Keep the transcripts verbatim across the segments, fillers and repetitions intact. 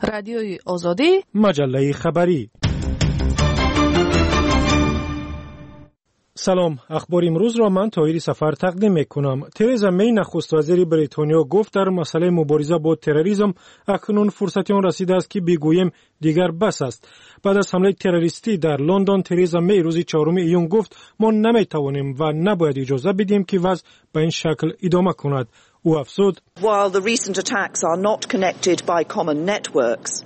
رادیوی آزادی، مجله خبری. سلام، اخبار امروز را من طاهری سفر تقدیم میکنم. ترزا می نخست وزیر بریتانیا گفت در مسئله مبارزه با تروریسم اکنون فرصتی آن رسیده است که بگوییم دیگر بس است. بعد از حمله تروریستی در لندن، ترزا می روز چهارم ایون گفت ما نمیتوانیم و نباید اجازه بدیم که وضع به این شکل ادامه کند. او افزود: While the recent attacks are not connected by common networks,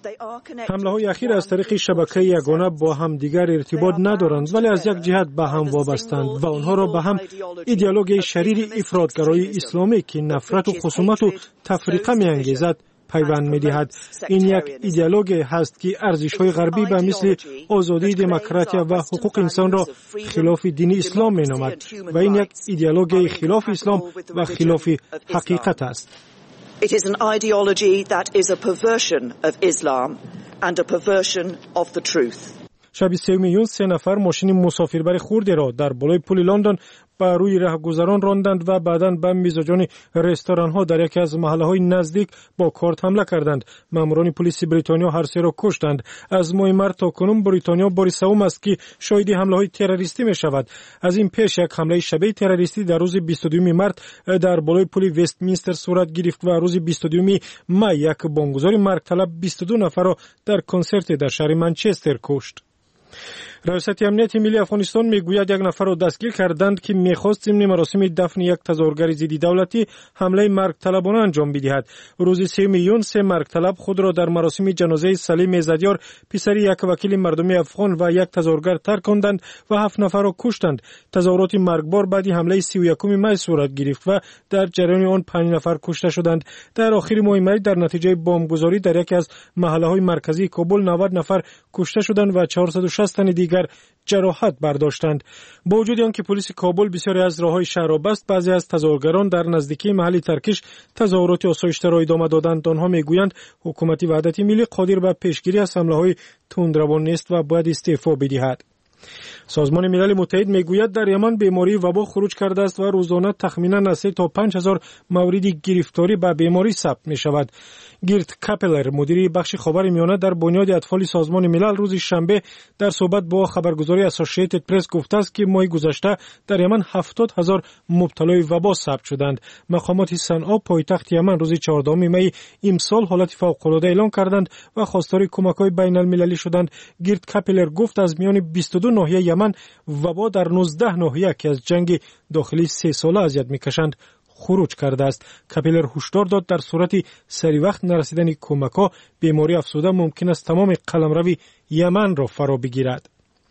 حمله های اخیر از طریق شبکه یگانه با هم دیگر ارتباط ندارند، ولی از یک جهت به هم وابستند و آنها را به هم ایدئولوژی شریر افراطگرایی اسلامی که نفرت و خصومت و تفریقه می‌انگیزد پیوند می‌دهد. این یک ایدئولوژی هست که ارزش‌های غربی به مثل آزادی، دموکراسی و حقوق انسان را خلاف دین اسلام می‌نامد و این یک ایدئولوژی خلاف اسلام و خلاف حقیقت است. It is an ideology that is a perversion of Islam and a perversion of the truth. شب سوم ایون سه نفر ماشین مسافربر خرد را در بالای پل لندن بر روی راهگذران راندند و بعداً به میزبان رستوران‌ها در یکی از محله‌های نزدیک با کارت حمله کردند. ماموران پلیس بریتانیا هر سه را کشتند. از ماه مارس تا کنون بریتانیا بار سوم است که شاهد حمله‌های تروریستی می‌شود. از این پیش یک حمله شبیه تروریستی در روز بیست و دو مارس در بالای پل وستمینستر صورت گرفت و روز بیست و دو می یک بمبگذار مرگ طلب بیست و دو نفر را در کنسرت در شهر منچستر کشت. ریاست امنیت ملی افغانستان میگوید یک نفر را دستگیر کردند که میخواست ضمن مراسم دفن یک تظاهرگر ضد دولتی حمله مرگ طلبانه انجام بدهد. روز سوم ایون سه مرگ طلب خود را در مراسم جنازه سلیم زدیار پسر یک وکیل مردمی افغان و یک تظاهرگر ترک کردند و هفت نفر را کشتند. تظاهرات مرگبار بعد حمله سی و یکم می صورت گرفت و در جریان آن پنج نفر کشته شدند. در آخر ماه می در نتیجه بمبگذاری در یکی از محله‌های مرکزی کابل نود نفر کشته شدند و چهارصد و شصت تن دیگر جراحت برداشتند. با وجود آنکه پلیس کابل بسیاری از راههای شهر را بست، بعضی از تظاهرگران در نزدیکی محل ترکش تظاهرات آسایشته را ادامه دادند. آنها میگویند حکومت وحدت ملی قادر به پیشگیری از حمله‌های تندروان نیست و باید استعفا بدهد. سازمان ملل متحد میگوید در یمن بیماری وبا خروج کرده است و روزانه تخمینا از سه تا پنج هزار مورد گرفتاری به بیماری ثبت می شود. گیرت کاپلر مدیر بخش خبر میانه در بنیاد اطفال سازمان ملل روز شنبه در صحبت با خبرگزاری اسوسییتد پرس گفته است که ماه گذشته در یمن هفتاد هزار مبتلای وبا ثبت شدند. مقامات صنعا پایتخت یمن روز چهاردهم می امسال حالت فوق‌العاده اعلام کردند و خواستار کمک‌های بین‌المللی شدند. گیرت کاپلر گفت از میان بیست و دو ناحیه یمن وبا در نوزده ناحیه که از جنگ داخلی سه ساله اذیت می‌کشند خروج کرده است. کاپلر هشدار داد در صورت سری وقت نرسیدن کمک‌ها بیماری افسوده ممکن است تمام قلمروی یمن را فرا بگیرد.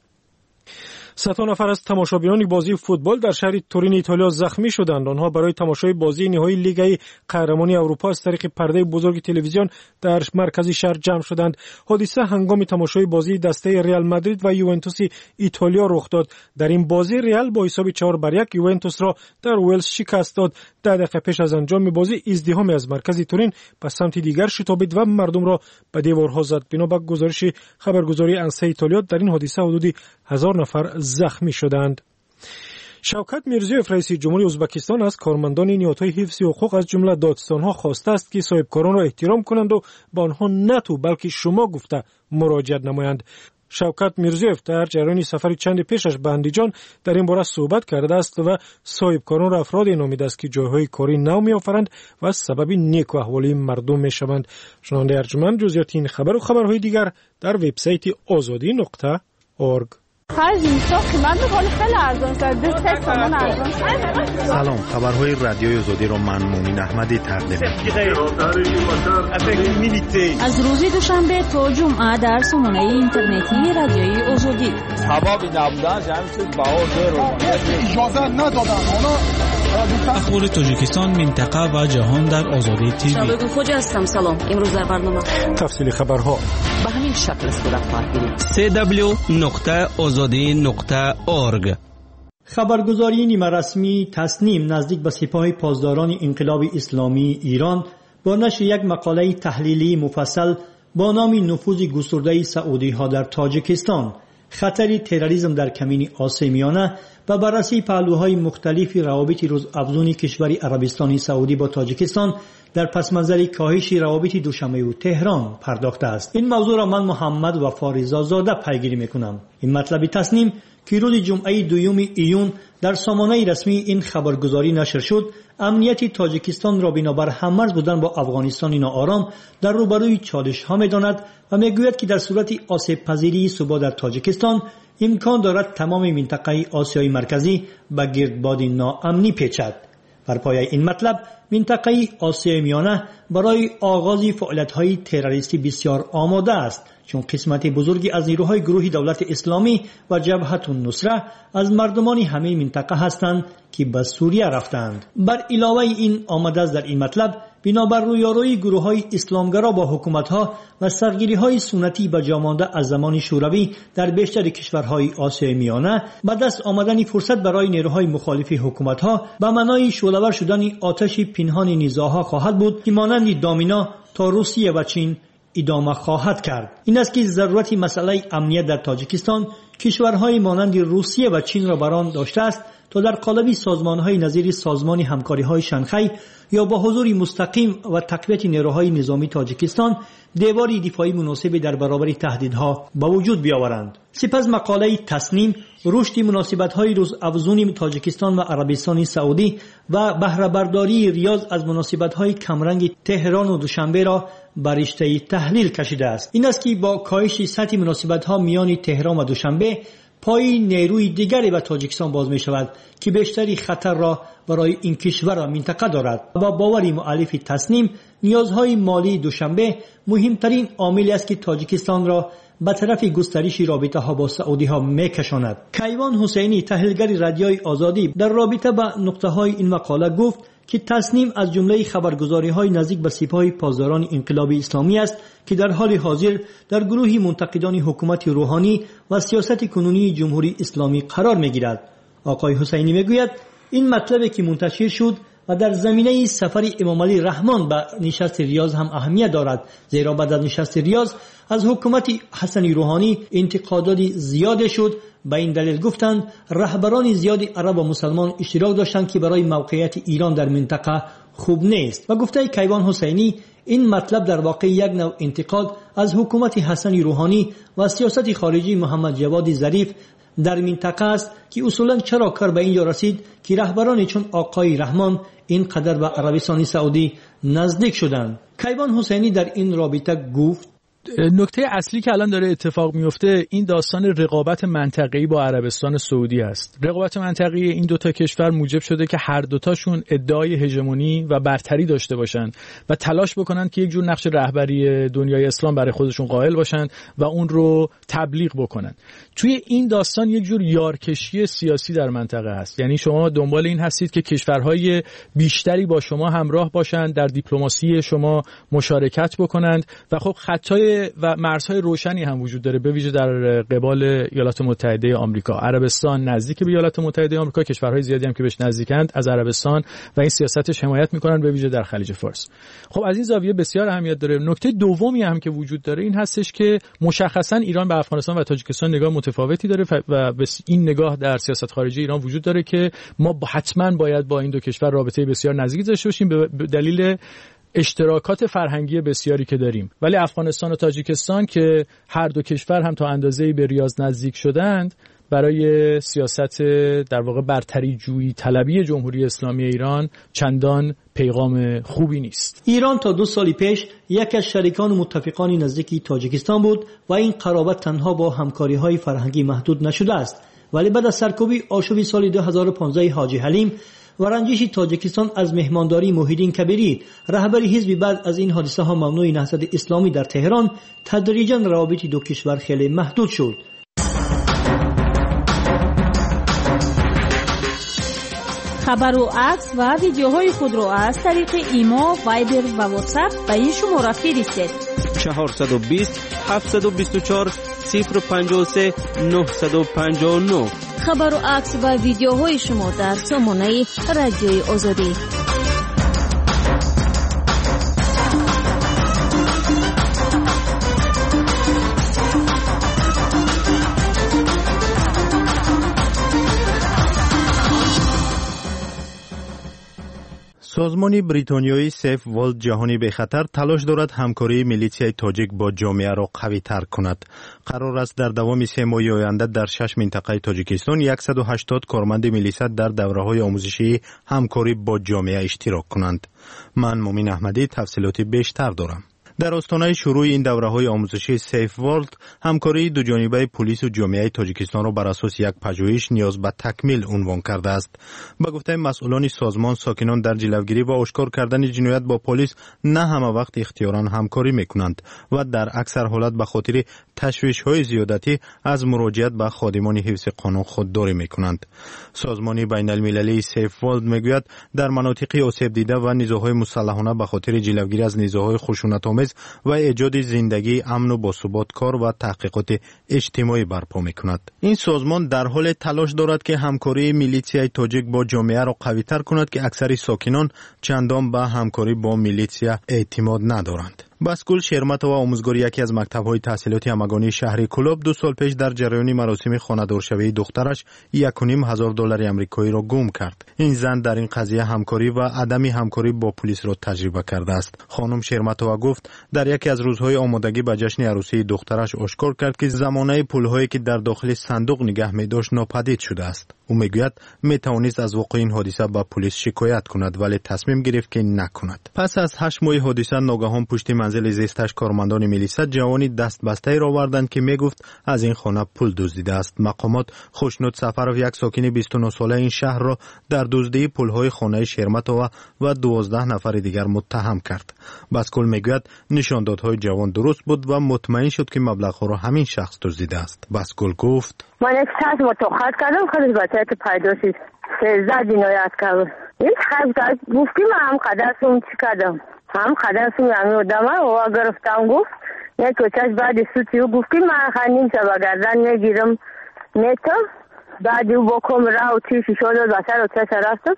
صد نفر از تماشاگران بازی فوتبال در شهر تورین ایتالیا زخمی شدند. آنها برای تماشای بازی نهایی لیگ قهرمانی اروپا از طریق پرده بزرگ تلویزیون در مرکز شهر جمع شدند. حادثه هنگام تماشای بازی دسته ریال مادرید و یوونتوس ایتالیا رخ داد. در این بازی ریال با حساب چهار بر یک یوونتوس را در ولز شکست داد. ده دقیقه پیش از انجام بازی ازدحام از مرکز تورین به سمت دیگر شتابید و مردم را به دیوارها زد. بنا به گزارش خبرگزاری انسا ایتالیا در این حادثه حدود هزار نفر زخمی شدند. شوکت میرزیوف رئیس جمهوری ازبکستان از کارمندان نهادهای حفظ حقوق از جمله دادستانها خواسته است که صاحبکاران را احترام کنند و به آنها نه تو بلکه شما گفته مراجعت نمایند. شوکت میرزیوف در جریان سفر چند پیشش به اندیجان در این باره صحبت کرده است و صاحبکاران را افرادی نامیده است که جایهای کاری نو می‌آفرند و سبب نیک و احوالی مردم می‌شوند. شنونده ارجمند جزئیات این خبر و خبرهای دیگر در وبسایت آزادی نقطه اورگ. سلام، خبرهای رادیوی آزادی را من مومن احمدی تقدیم می‌کنم. از روز دوشنبه تا جمعه در سامانه اینترنتی رادیوی آزادی. اخبار تاجیکستان، منطقه و جهان در آزادی تیوی. شبکه خوج هستم. سلام. امروز در برنامه تفصیل خبرها به همین شکل صورت خواهد گرفت. دبلیو دبلیو دبلیو نقطه آزادی نقطه اورگ. خبرگزاری نیمه رسمی تصنیم نزدیک به سپاه پاسداران انقلاب اسلامی ایران با نشر یک مقاله تحلیلی مفصل با نام نفوذ گسترده سعودی ها در تاجیکستان، خطر تروریسم در کمین آسیا میانه و بررسی پهلوهای مختلف روابط روزافزون کشور عربستان سعودی با تاجیکستان در پس منظر کاهش روابط دوشنبه و تهران پرداخته است. این موضوع را من محمد وفارزا زاده پیگیری میکنم. این مطلب تصنیم که روز جمعه دوم ایون در سامانه رسمی این خبرگزاری نشر شد، امنیت تاجیکستان را بنابر هم‌مرز بودن با افغانستان ناآرام در روبروی چالش ها می‌داند و میگوید که در صورت آسیب پذیری ثبات در تاجیکستان امکان دارد تمام منطقه آسیای مرکزی به گردباد ناامنی پیچد. بر پایه این مطلب منطقه آسیای میانه برای آغاز فعالیت‌های تروریستی بسیار آماده است، چون قسمت بزرگی از نیروهای گروه دولت اسلامی و جبهت النصره از مردمان همه منطقه هستند که به سوریه رفتند. بر علاوه این آمده است در این مطلب بنابر رویارویی گروه‌های اسلامگرا با حکومت‌ها و سرگیری‌های سنتی به جامانده از زمان شوروی در بیشتر کشورهای آسیای میانه به دست آمدن فرصت برای نیروهای مخالف حکومت‌ها به معنای شعله‌ور شدن آتش پنهان نزاع‌ها خواهد بود که مانند دامینا تا روسیه و چین ادامه خواهد کرد. این است که ضرورت مسئله امنیت در تاجیکستان کشورهای مانند روسیه و چین را بران داشته است تا در قالب سازمان‌های نظیر سازمان همکاری‌های شانگهای یا با حضور مستقیم و تقویت نیروهای نظامی تاجیکستان دیواری دفاعی مناسب در برابر تهدیدها به وجود بیاورند. سپس مقاله تصنیم رشد مناسبت‌های روزافزون تاجیکستان و عربستان سعودی و بهره برداری ریاض از مناسبت‌های کمرنگ تهران و دوشنبه را بر رشته تحلیل کشیده است. این است که با کاهش سطح مناسبت‌ها میان تهران و دوشنبه پای نیروی دیگری به تاجیکستان باز می شود که بیشتری خطر را برای این کشور و منطقه دارد. با باوری مؤلف تصنیم نیازهای مالی دوشنبه مهمترین عاملی است که تاجیکستان را به طرف گسترش رابطه ها با سعودی ها می کشاند. کیوان حسینی تحلیلگر رادیوی آزادی در رابطه با نقطه های این مقاله گفت که تصنیم از جمله خبرگزاری های نزدیک به سپاه پاسداران انقلاب اسلامی است که در حال حاضر در گروه منتقدان حکومت روحانی و سیاست کنونی جمهوری اسلامی قرار می گیرد. آقای حسینی می گوید این مطلبی که منتشر شد و در زمینه سفر امام علی رحمان به نشست ریاض هم اهمیت دارد، زیرا بعد از نشست ریاض از حکومت حسن روحانی انتقادات زیاد شد. به این دلیل گفتند رهبران زیاد عرب و مسلمان اشتراک داشتند که برای موقعیت ایران در منطقه خوب نیست. و گفته کیوان حسینی این مطلب در واقع یک نوع انتقاد از حکومت حسن روحانی و سیاست خارجی محمد جواد ظریف در منطقه است که اصولا چرا کار به اینجا رسید که رهبرانی چون آقای رحمان اینقدر به عربستان سعودی نزدیک شدند. کیوان حسینی در این رابطه گفت نکته اصلی که الان داره اتفاق میفته این داستان رقابت منطقه‌ای با عربستان سعودی است. رقابت منطقه‌ای این دوتا کشور موجب شده که هر دوتاشون ادعای هژمونی و برتری داشته باشند و تلاش بکنن که یک جور نقش رهبری دنیای اسلام برای خودشون قائل باشن و اون رو تبلیغ بکنن. توی این داستان یک جور یارکشی سیاسی در منطقه هست. یعنی شما دنبال این هستید که کشورهای بیشتری با شما همراه باشند، در دیپلماسی شما مشارکت بکنند و خب خطای و مرزهای روشنی هم وجود داره، به ویژه در قبال ایالات متحده آمریکا. عربستان نزدیک به ایالات متحده آمریکا، کشورهای زیادی هم که بهش نزدیکند از عربستان و این سیاستش حمایت میکنن، به ویژه در خلیج فارس. خب از این زاویه بسیار اهمیت داره. نکته دومی هم که وجود داره این هستش که مشخصا ایران به افغانستان و تاجیکستان نگاه متفاوتی داره و این نگاه در سیاست خارجی ایران وجود داره که ما حتما باید با این دو کشور رابطه بسیار نزدیک داشته باشیم به دلیل اشتراکات فرهنگی بسیاری که داریم. ولی افغانستان و تاجیکستان که هر دو کشور هم تا اندازه‌ای به ریاض نزدیک شدند، برای سیاست در واقع برتری جویی طلبی جمهوری اسلامی ایران چندان پیغام خوبی نیست. ایران تا دو سال پیش یکی از شریکان و متفقان نزدیکی تاجیکستان بود و این قرابت تنها با همکاری‌های فرهنگی محدود نشده است. ولی بعد از سرکوبی آشوب سال دو هزار و پانزده حاجی حلیم و رنجش تاجیکستان از مهمانداری محیدین کبیری، رهبر حزب بعد از این حادثه ها ممنوع نهضت اسلامی در تهران، تدریجاً روابط دو کشور خیلی محدود شد. خبر و عکس و ویدیوهای خود را از طریق ایما، وایبر و واتساپ به این شماره فرستید: چهارصد و بیست هفتصد و بیست و چهار صفر پنجاه و سه نهصد و پنجاه و نه. خبر و عکس و ویدیوهای شما در سامانه رادیوی آزادی. سازمان بریتانیایی سیف ورلد جهانی به خطر تلاش دارد همکاری میلیشیای تاجیک با جامعه را قوی تر کند. قرار است در دوام سه ماه آینده در شش منطقه تاجیکستان صد و هشتاد کارمند میلیشیا در دوره‌های آموزشی همکاری با جامعه اشتراک کنند. من مومین احمدی تفصیلاتی بیشتر دارم. در آستانه شروع این دوره‌های آموزشی سیف ورلد، همکاری دو جانبه پلیس و جامعه تاجیکستان را بر اساس یک پژوهش نیاز به تکمیل عنوان کرده است. با گفته مسئولان سازمان، ساکنان در جلوگیری و آشکار کردن جنایت با پلیس نه همه وقت اختیاراً همکاری می‌کنند و در اکثر حالات به خاطر تشویش‌های زیادتی از مراجعت به خادمان حفظ قانون خودداری می‌کنند. سازمان بین‌المللی سیف ورلد می‌گوید در مناطق آسیب دیده و نیروهای مسلحانه به خاطر جلوگیری از نیروهای خشونت‌آمیز و ایجاد زندگی امن و باثبات کار و تحقیقات اجتماعی برپا می‌کند. این سازمان در حال تلاش دارد که همکاری میلیشیای تاجیک با جامعه را قوی‌تر کند که اکثر ساکنان چندان به همکاری با میلیشیا اعتماد ندارند. بسکول شرمت و آموزگار یکی از مکتب‌های تحصیلاتی همگانی شهر کلوب دو سال پیش در جریان مراسم خانه‌دارشوی دخترش یک و نیم هزار دلار آمریکایی را گم کرد. این زن در این قضیه همکاری و عدم همکاری با پلیس را تجربه کرده است. خانم شرمتова گفت در یکی از روزهای آمادگی به جشن عروسی دخترش آشکار کرد که زمانه پول‌هایی که در داخل صندوق نگه می‌داشت ناپدید شده است. او میگوید میتوانست از وقوع این حادثه به پلیس شکایت کند ولی تصمیم گرفت که نکند. پس از هشت ماه حادثه ناگهان پشت منزل زیستش کارمندان میلیشیا جوانی دست بسته را آوردند که میگفت از این خانه پول دزدیده است. مقامات خوشنود سفرов یک ساکن بیست و نه ساله این شهر را در دزدی پول‌های خانه شرمتova و دوازده نفر دیگر متهم کرد. بسکول میگوید نشاندادهای جوان درست بود و مطمئن شد که مبلغ‌ها را همین شخص دزدیده است. بسکول گفت من یک ساعت متوقف کردم خودش بچه که پیدا شد سیزده جنایت کرد. این خواهد گفتی من هم قدرسون چی کردم هم قدرسون یعنی آدمه و گرفتم گفت یک کچش بعد سوتی و گفتی من خندیم شبه گردن میگیرم نیتا بعد او با کمره و چی شیشه داد بسر و چه رفتم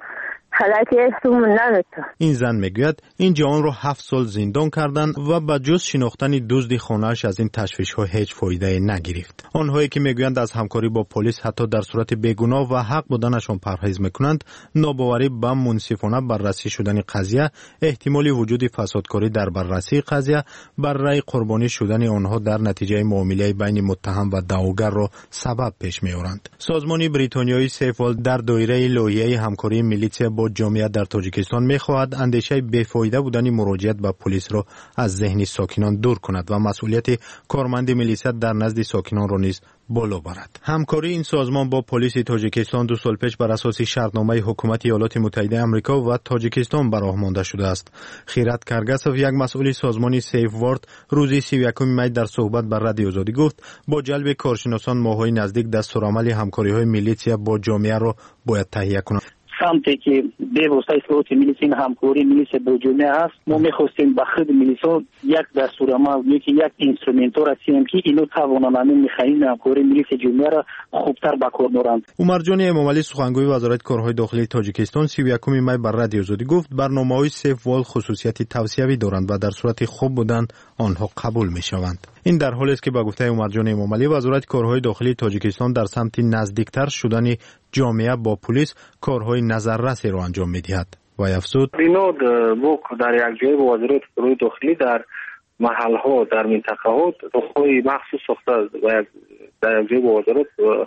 این زن میگوید این جوان را هفت سال زندان کردند و با جز شناختن دزد خانه‌اش از این تشویش‌ها هیچ فایده نگرفت. آنهایی که میگویند از همکاری با پلیس حتی در صورت بیگناه و حق بودنشان پرهیز میکنند، ناباوری به منصفانه بررسی شدن قضیه، احتمال وجود فسادکاری در بررسی قضیه، برای قربانی شدن آنها در نتیجه معامله بین متهم و دعواگر را سبب پیش می‌آورند. سازمان بریتانیایی سیف ورلد در دایره لایحه همکاری میلیشیا با جامعه در تاجیکستان می‌خواهد اندیشه بی‌فایده بودن مراجعت به پلیس را از ذهن ساکنان دور کند و مسئولیت کارمند میلیشیا در نزد ساکنان را نیز بالا برد. همکاری این سازمان با پلیس تاجیکستان دو سال پیش بر اساس شرطنامه حکومت ایالات متحده آمریکا و تاجیکستان به راه مانده شده است. خیرات کارگاسov یک مسئول سازمان سیف ورلد روز سی و یکم می در صحبت بر رادیو آزادی گفت با جلب کارشناسان ماهای نزدیک دستورالعمل همکاری‌های میلیشیا با جامعه را باید تهیه کنند. سمتی که به واسطه اصلاحات میلیسین همکاری میلیس با جامعه هست ما میخواستیم به خود میلیسان یک دستورالعمل یکی یک اینسترومنت را رسیدیم که اینو توانایی میخواهیم همکاری میلیس جامعه را خوبتر به کار برند. عمر جان امامعلی سخنگوی وزارت کارهای داخلی تاجیکستان سی و یکم می بر رادیو آزادی گفت برنامه‌های سیف ورلد خصوصیت توصیوی دارند و در صورت خوب بودن آنها قبول میشوند. این در حالی است که با گفته عمر جان امامعلی وزارت کارهای داخلی تاجیکستان در سمت نزدیکتر شدن جامعه با پلیس کارهای نظررسی را انجام می‌دهد و افزود بنا بوک در یک جای با وزارت کارهای داخلی در محل‌ها در منطقه‌ها اتاق‌های مخصوص ساخته و در یک جای با وزارت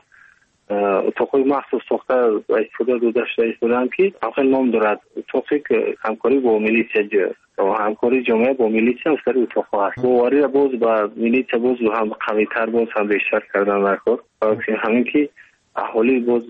اتاق‌های مخصوص ساخته و استفاده داشته شدند که آخر نام دارد اتاقی که همکاری با میلیشیا و همکاری جامعه با میلیشیا سر اتاق‌ها است. باوری باز با میلیشیا باز هم قوی‌تر باز هم بیشتر کردن در کار همین که اهالی باز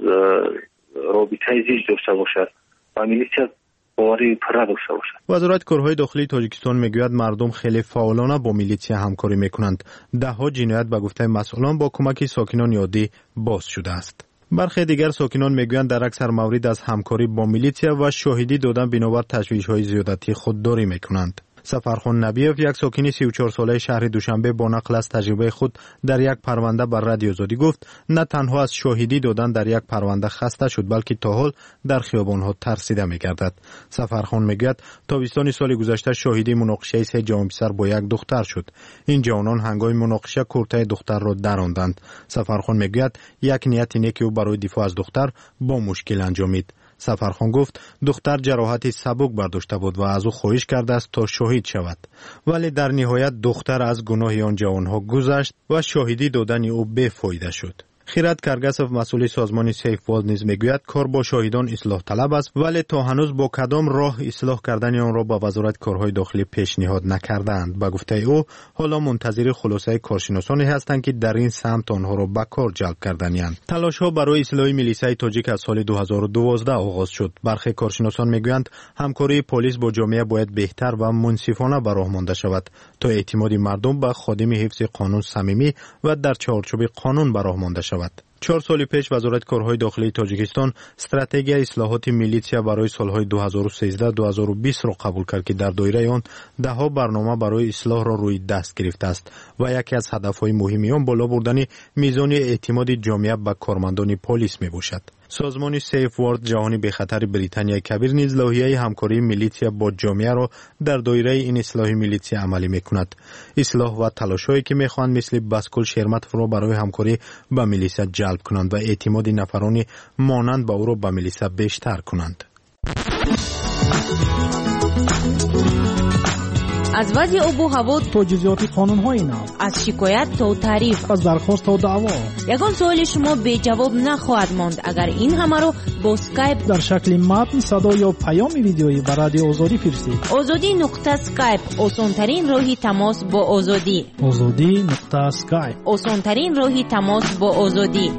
رابطه زیست داشته باشد و میلیشیا باوری پره داشته باشد. وزارت کارهای داخلی تاجیکستان میگوید مردم خیلی فعالانه با میلیشیا همکاری میکنند. ده ها جنایت به گفته مسئولان با کمک ساکنان عادی باز شده است. برخی دیگر ساکنان میگویند در اکثر موارد از همکاری با میلیشیا و شاهدی دادن بنابر تشویش‌های زیادتی خودداری میکنند. سفرخان نبیف یک ساکن سی و چهار ساله شهر دوشنبه با نقل از تجربه خود در یک پرونده بر رادیو آزادی گفت نه تنها از شاهدی دادن در یک پرونده خسته شد بلکه تا حال در خیابان‌ها ترسیده می‌گردد. سفرخان میگوید تابستان سال گذشته شاهدی مناقشه سه جوان پسر با یک دختر شد. این جوانان هنگام مناقشه کورتای دختر را دراندند. سفرخان میگوید یک نیت نیکی او برای دفاع از دختر با مشکل انجامید. سفرخان گفت دختر جراحت سبک برداشته بود و از او خواهش کرده است تا شهید شود، ولی در نهایت دختر از گناه آن جوانها گذشت و شاهدی دادن او بی‌فایده شد. خیرات کرگسوف مسئول سازمان سیف ورلد نیز میگوید کار با شاهدان اصلاح طلب است، ولی تا هنوز با کدام راه اصلاح کردن آن را با وزارت کارهای داخلی پیشنهاد نکردند. به گفته او حالا منتظر خلاصه کارشناسانی هستند که در این سمت آنها را به کار جلب کرده‌اند. تلاش‌ها برای اصلاح میلیسای تاجیک از سال دو هزار و دوازده آغاز شد. برخی کارشناسان میگویند همکاری پلیس با جامعه باید بهتر و منصفانه به راه مانده شود تا اعتماد مردم به خادم حفظ قانون صمیمی و در چارچوب قانون به راه مانده شود. چهار سال پیش وزارت کارهای داخلی تاجیکستان استراتژی اصلاحات میلیسیا برای سالهای دو هزار و سیزده تا دو هزار و بیست را قبول کرد که در دایره آن ده ها برنامه برای اصلاح را روی دست گرفته است و یکی از هدفهای مهم آن بالا بردن میزان اعتماد جامعه به کارمندان پلیس میباشد. سازمان سیف ورلد جهانی به خطر بریتانیای کبیر نیز لایحه همکاری میلیسیا با جامعه را در دایره این اصلاح میلیسیا عملی میکند. اصلاح و تلاش‌هایی که میخواهند مثل بسکل شرمت را برای همکاری با میلیسیا جلب کنند و اعتماد نفرانی مانند به او را به میلیسیا بیشتر کنند. از وضع آب و هوا تا جزئیات قانون‌های نو، از شکایت تا تعریف، از درخواست تا دعوا، یگان سوال شما بی جواب نخواهد ماند اگر این همه رو با اسکایپ در شکل متن، صدا یا پیام ویدیویی به رادیو آزادی فرستید. آزادی نقطه اسکایپ آسان‌ترین راهی تماس با آزادی. آزادی نقطه اسکایپ آسان‌ترین راهی تماس با آزادی.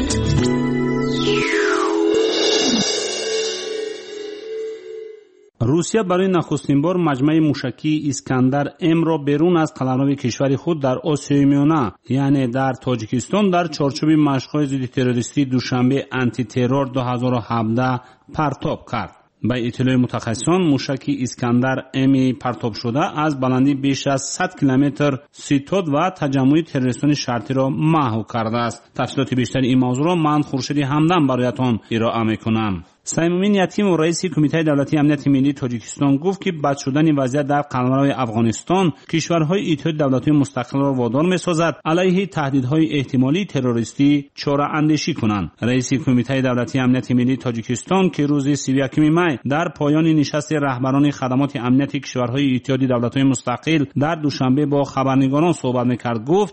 روسیه برای نخستین بار مجمع موشکی اسکندر ام را بیرون از قلمرو کشور خود در آسیای میانه یعنی در تاجیکستان در چارچوب مشق‌های ضد تروریستی دوشنبه آنتی ترور دو هزار و هفده پرتاب کرد. به اطلاع متخصصان موشک اسکندر ام پرتاب شده از بلندی بیش از صد کیلومتر ستود و تجمع تروریستان شرطی را محو کرده است. تفصیلات بیشتر این موضوع را من خورشید همدم برایتان ارائه می‌کنم. سیمومین یتیم و رئیس کمیته دولتی امنیت ملی تاجیکستان گفت که بد شدن وضعیت در قلمرو افغانستان کشورهای اتحاد دولت‌های مستقل را وادار می‌سازد علیه تهدیدهای احتمالی تروریستی چاره اندیشی کنند. رئیس کمیته دولتی امنیت ملی تاجیکستان که روز سی و یکم می در پایان نشست رهبران خدمات امنیت کشورهای اتحاد دولت‌های مستقل در دوشنبه با خبرنگاران صحبت می‌کرد گفت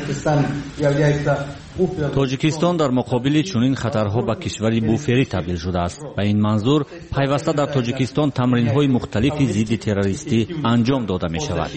تاجیکستان در مقابل چنین خطرها به کشوری بوفری تبدیل شده است. به این منظور پیوسته در تاجیکستان تمرین‌های مختلفی ضد تروریستی انجام داده می‌شود.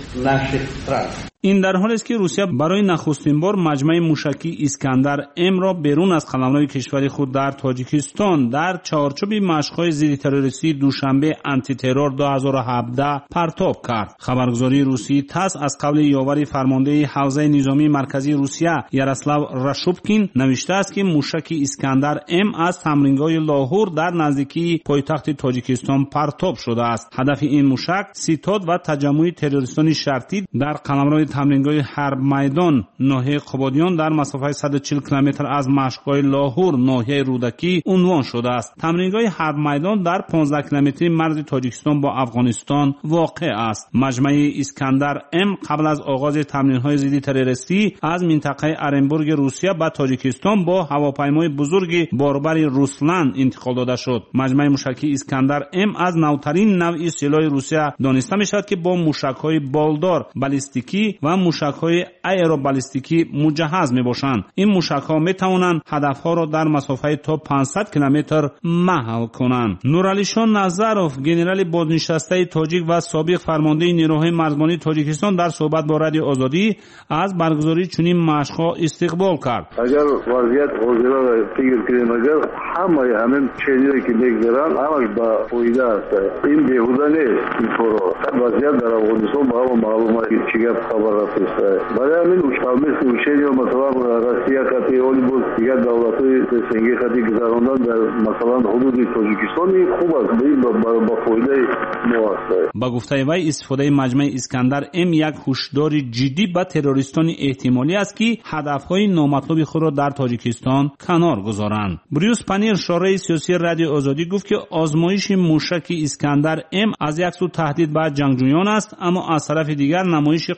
این در حالی است که روسیه برای نخستین بار مجمع موشکی اسکندر ام را بیرون از قلمرو کشور خود در تاجیکستان در چارچوب مشق‌های ضد تروریستی دوشنبه آنتی ترور دو هزار و هفده پرتاب کرد. خبرگزاری روسی تاس از قول یاور فرمانده حوزه نظامی مرکزی روسیه یاروسلاو راشوبکین نوشته است که موشک اسکندر ام از تمرینگاه لاهور در نزدیکی پایتخت تاجیکستان پرتاب شده است. هدف این موشک ستاد و تجمع تروریستان شرطی در قلمرو تمرینگاه حرب میدان ناحیه قبادیان در مسافت صد و چهل کیلومتر از مشق‌های لاهور ناحیه رودکی عنوان شده است. تمرینگاه حرب میدان در پانزده کیلومتری مرز تاجیکستان با افغانستان واقع است. مجمع اسکندر ام قبل از آغاز تمرین‌های ضد تروریستی از منطقه ارنبورگ روسیه به تاجیکستان با هواپیمای بزرگ باربر روسلن انتقال داده شد. مجمع موشکی اسکندر ام از نوترین نوع سلاح روسیه دانسته می‌شود که با موشک‌های بالدار بالستیکی و موشک‌های ایروبالیستیکی مجهز می‌باشند. این موشک‌ها می‌توانند هدف‌ها را در مسافت تا پانصد کیلومتر محو کنند. نورعلیشان نظروف ژنرال بازنشسته تاجیک و سابق فرمانده نیروهای مرزبانی تاجیکستان در صحبت با رادیو آزادی از برگزاری چنین مشق‌ها استقبال کرد. اگر وضعیت حاضرا را فکر کنیم اگر همه همین چیزی که می‌گذرن همش با فایده است. این بیهوده نیست. این کارا وضعیت در افغانستان با هم معلومه که چیه خبر رسیده. برای همین مشابه سوشیلی و مثلا روسیه کتی اولی بود دیگر دولت‌های سنگی خطی گذراندن در مثلا حدود تاجیکستان خوب است. به این با فایده ما است. با گفته وی استفاده مجمع اسکندر ام یک هشدار جدی به تروریستان احتمالی است که هدف‌های نامطلوب خود را در تاجیکستان کنار گذارند. بریوس پنیر شورای سیاسی رادیو آزادی گفت که آزمایش موشک اسکندر ام از یک سو تهدید به جنگجویان است، اما از طرف دیگر نمایش قدرت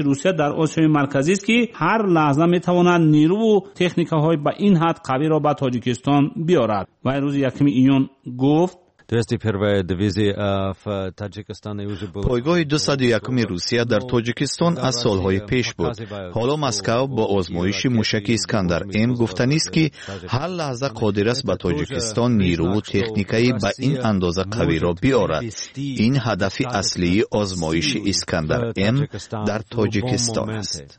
روسیه در آسیای مرکزی است که هر لحظه میتواند نیرو و تکنیک‌های به این حد قوی را به تاجیکستان بیارد. و روز یکم ایون گفت پایگاه دویست و یک روسیه در تاجیکستان از سالهای پیش بود. حالا مسکو با آزمایش موشک اسکندر ام گفتنی است که هر لحظه قادر است به تاجیکستان نیرو و تکنیکی به این اندازه قوی را بیارد. این هدف اصلی آزمایش اسکندر ام در تاجیکستان است.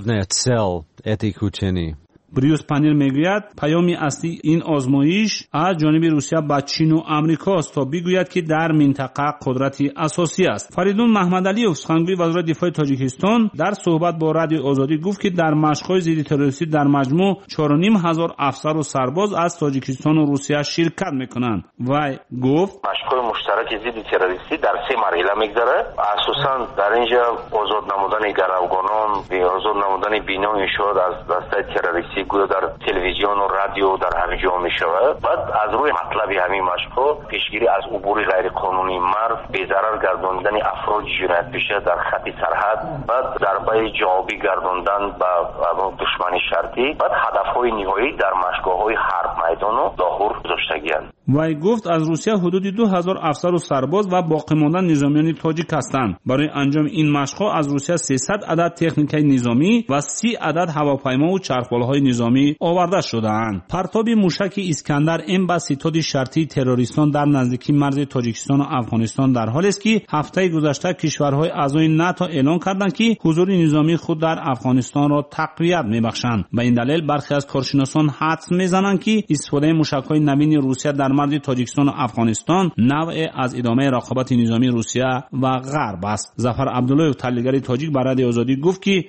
بریوس پانیر میگوید پیامی اصلی این آزمایش از جانب روسیه به چین و آمریکا است تا بگوید که در منطقه قدرتی اساسی است. فریدون محمدعلیوف سخنگوی وزارت دفاع تاجیکستان در صحبت با رادیو آزادی گفت که در مشق‌های ضد تروریستی در مجموع چهار و نیم هزار افسر و سرباز از تاجیکستان و روسیه شرکت میکنند و گفت مشق‌های مشترک ضد تروریستی در سه مرحله میگذره. اساساً در اینجا آزاد نمودن گروگانان، آزاد نمودن بینایی شد از دسته تروریستی گویا در تلویزیون و رادیو در همه جا می شود. بعد از روی مطلب همین مشق‌ها پیشگیری از عبور غیر قانونی مرز، بی‌ضرر گرداندن افراد جنایت پیشه در خط سرحد، بعد ضربه جوابی گرداندن به دشمن شرطی، بعد هدف‌های نهایی در مشق‌های حرب میدان و لاهور گذاشتگی‌اند. وی گفت از روسیه حدود دو هزار افسر و سرباز و باقی مانده نظامیان تاجیک هستند. برای انجام این مشق‌ها از روسیه سیصد عدد تکنیکای نظامی و سی عدد هواپیما و چرخبال‌های نظامی آورده شده‌اند. پرتاب موشک اسکندر ام به ستاد شرطی تروریستان در نزدیکی مرز تاجیکستان و افغانستان در حالی است که هفته گذشته کشورهای اعضای ناتو اعلام کردند که حضور نظامی خود در افغانستان را تقویت می‌بخشند. به این دلیل برخی از کارشناسان حدس می‌زنند که استفاده موشک‌های نوین روسیه در مرز تاجیکستان و افغانستان نوع از ادامه رقابت نظامی روسیه و غرب است. ظفر عبدالله تحلیلگر تاجیک به رادیو آزادی گفت که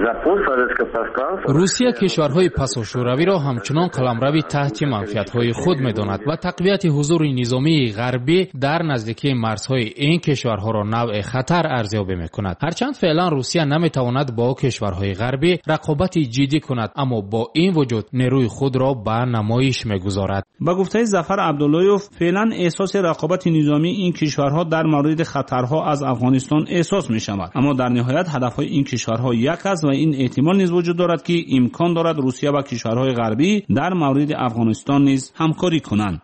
روسیه کشورهای پساشوروی را همچنان قلمرو تحت منفعت‌های خود می‌داند و تقویت حضور نظامی غربی در نزدیکی مرزهای این کشورها را نوع خطر ارزیابی می‌کند. هرچند فعلا روسیه نمی‌تواند با کشورهای غربی رقابت جدی کند، اما با این وجود نیروی خود را به نمایش می‌گذارد. با گفته ظفر عبداللهیوف فعلا احساس رقابت نظامی این کشورها در مورد خطرها از افغانستان احساس می‌شود، اما در نهایت هدف‌های این کشورها یک است و این احتمال نیز وجود دارد که امکان دارد روسیه و کشورهای غربی در مورد افغانستان نیز همکاری کنند.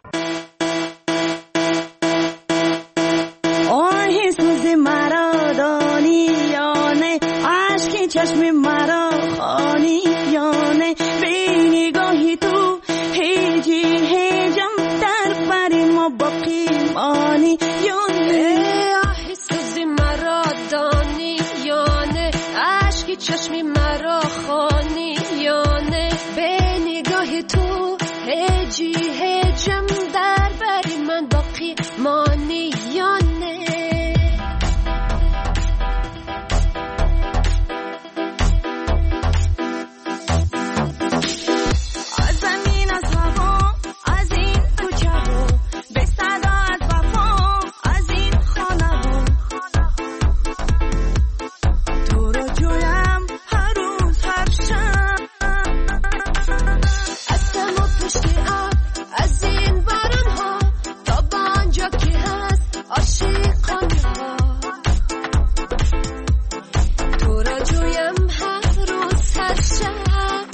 آه سوز مرا دانی یا نه، عشق چشم مرا خانی یا نه، به نگاهی تو هیجی هیجم در بر ما باقی مانی یا نه. آه سوز مرا دانی یا نه، عشق چشم مرا خانی یا نه، به نگاه تو هجی هجم در بری من باقی مانی یا نه. از زمین از هوا از این کوچه ها به صدا از وفا از این خانه ها تو را جویم هر روز هر شب از دم و پشت اب از این باران ها تا به آنجا که هست عاشقانه ها تو را جویم هر روز هر شب.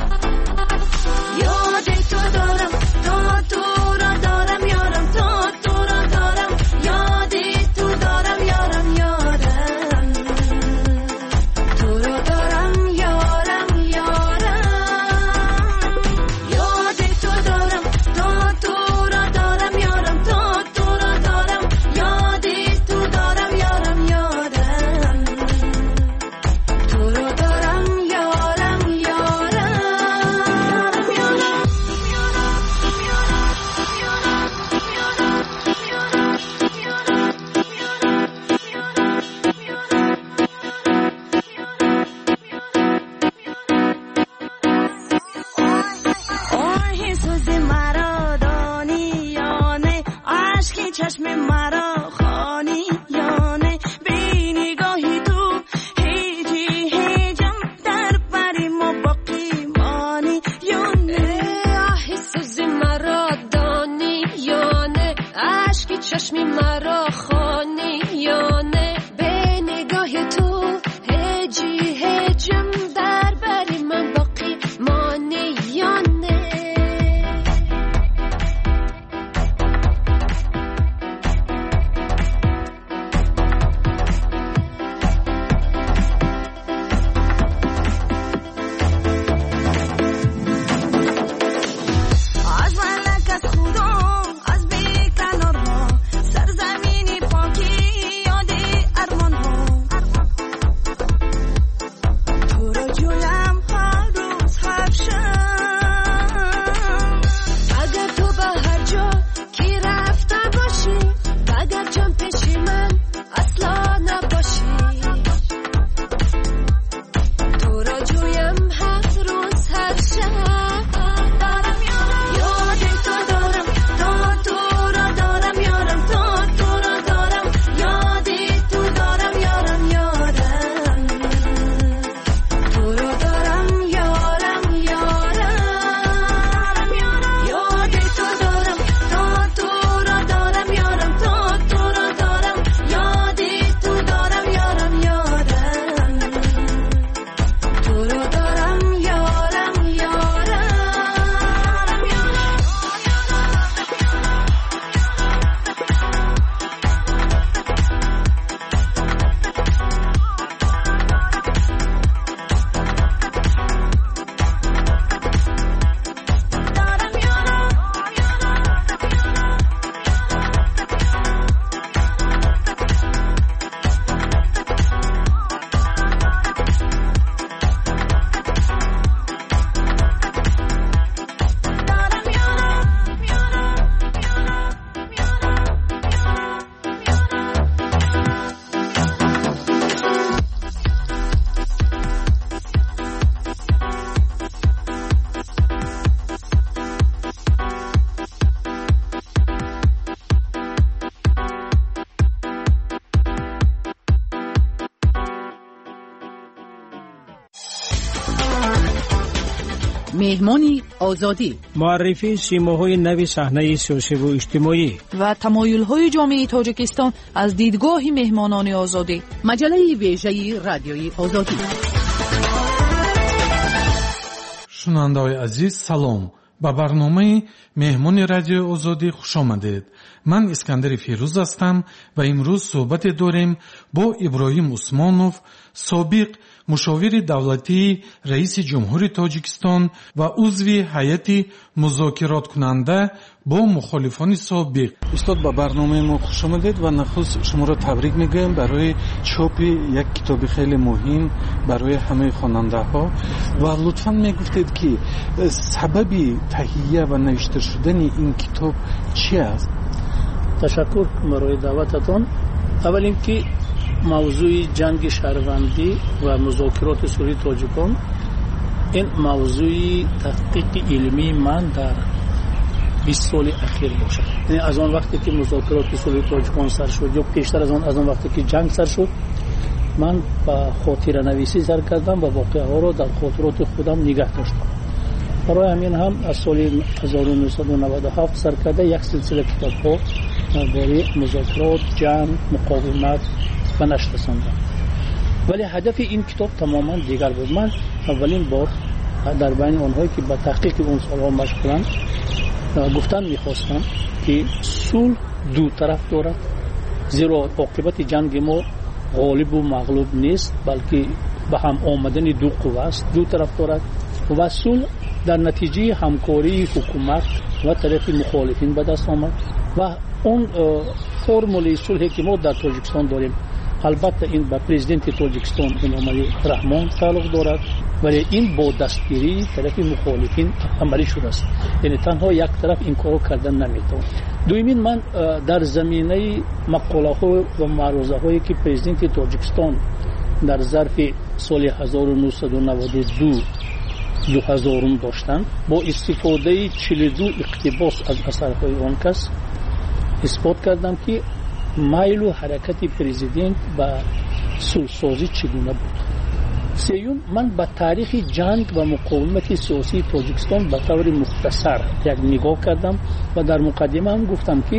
یاد تو دارم تا تو را دارم یارم تا تو را دارم یاد تو دارم یارم یارم تو را دارم یارم یارم یاد تو دارم تا تو را دارم یارم تا تو را دارم یاد تو دارم یارم یارم تو را دارم یارم یارم. آه سوز مرا دانی یا نه، عشق چشم مرا خانی یا نه، به نگاهی تو هیجی هیجم در بر ما باقی مانی یا نه. آه سوز مرا دانی یا نه، عشق چشم مرا خانی یا نه، به نگاه تو هجی هجی مهمانی آزادی، معرفی سیماهای نوی صحنه سیاسی و اجتماعی و تمایل‌های جامعه تاجیکستان از دیدگاه مهمانان آزادی. مجله ویژه رادیوی آزادی. шунавандаҳои азиз салом, ба барномаи меҳмони радиои озодӣ хуш омадед. ман искандари фирӯз ҳастам ва имрӯз суҳбате дорем бо иброҳим усмонов, собиқ мушовири давлатии раиси ҷумҳури тоҷикистон ва узви ҳайати музокироткунанда бо мухолифони собиқ. Устод, ба барномаи мо хуш омадед ва нахуст шуморо табрик мегӯем барои чопи як китоби хеле муҳим барои ҳамаи хонандаҳо ва лутфан мегуфтед ки сабаби таҳия ва навишта шудани ин китоб чӣ аст? ташаккур барои даъвататон. аввал ин ки мавзӯи ҷанги шаҳрвандӣ ва музокироти сулҳи тоҷикон ин мавзӯи таҳқиқи илмии ман дар бист соли ахир бошад. яъне аз он вақте ки музокироти сулҳи тоҷикон сар шуд ё пештар аз он аз он вақте ки ҷанг сар шуд, ман ба хотиранависӣ сар кардам ва воқеаҳоро дар хотироти худам нигаҳ доштам. барои ҳамин ҳам аз соли ҳазору нӯҳсаду наваду ҳафт сар карда як силсила китобҳо бораи музокирот, ҷанг, муқовимат ва нашр расондам. вале ҳадафи ин китоб тамоман дигар буд. ман аввалин бор дар байни онҳое ки ба таҳқиқи он солҳо машғуланд гуфтан мехостам ки сулҳ ду тараф дорад, зеро оқибати ҷанги мо ғолибу мағлуб нест, балки ба ҳам омадани ду қувва аст. ду тараф дорад ва сулҳ дар натиҷаи ҳамкории ҳукумат ва тарафи мухолифин ба даст омад ва он формулаи сулҳе ки мо дар тоҷикистон дорем, албатта ин ба президенти тоҷикистон Эмомалӣ Раҳмон тааллуқ дорад, вале ин бо дастгирии тарафи мухолифин амалӣ шудааст. яъне танҳо як тараф ин корро кардан наметавонад. дуюмин, ман дар заминаи мақолаҳо ва маърузаҳое ки президенти тоҷикистон дар зарфи соли ҳазору нӯҳсаду наваду ду дуҳазорум доштанд, бо истифодаи чилу ду иқтибос аз асарҳои он кас исбот кардам ки майлу ҳаракати президент ба сулҳсозӣ чӣ гуна буд. сеюм, ман ба таърихи ҷанг ва муқовимати сиёсии тоҷикистон ба таври мухтасар як нигоҳ кардам ва дар муқаддима ҳам гуфтам ки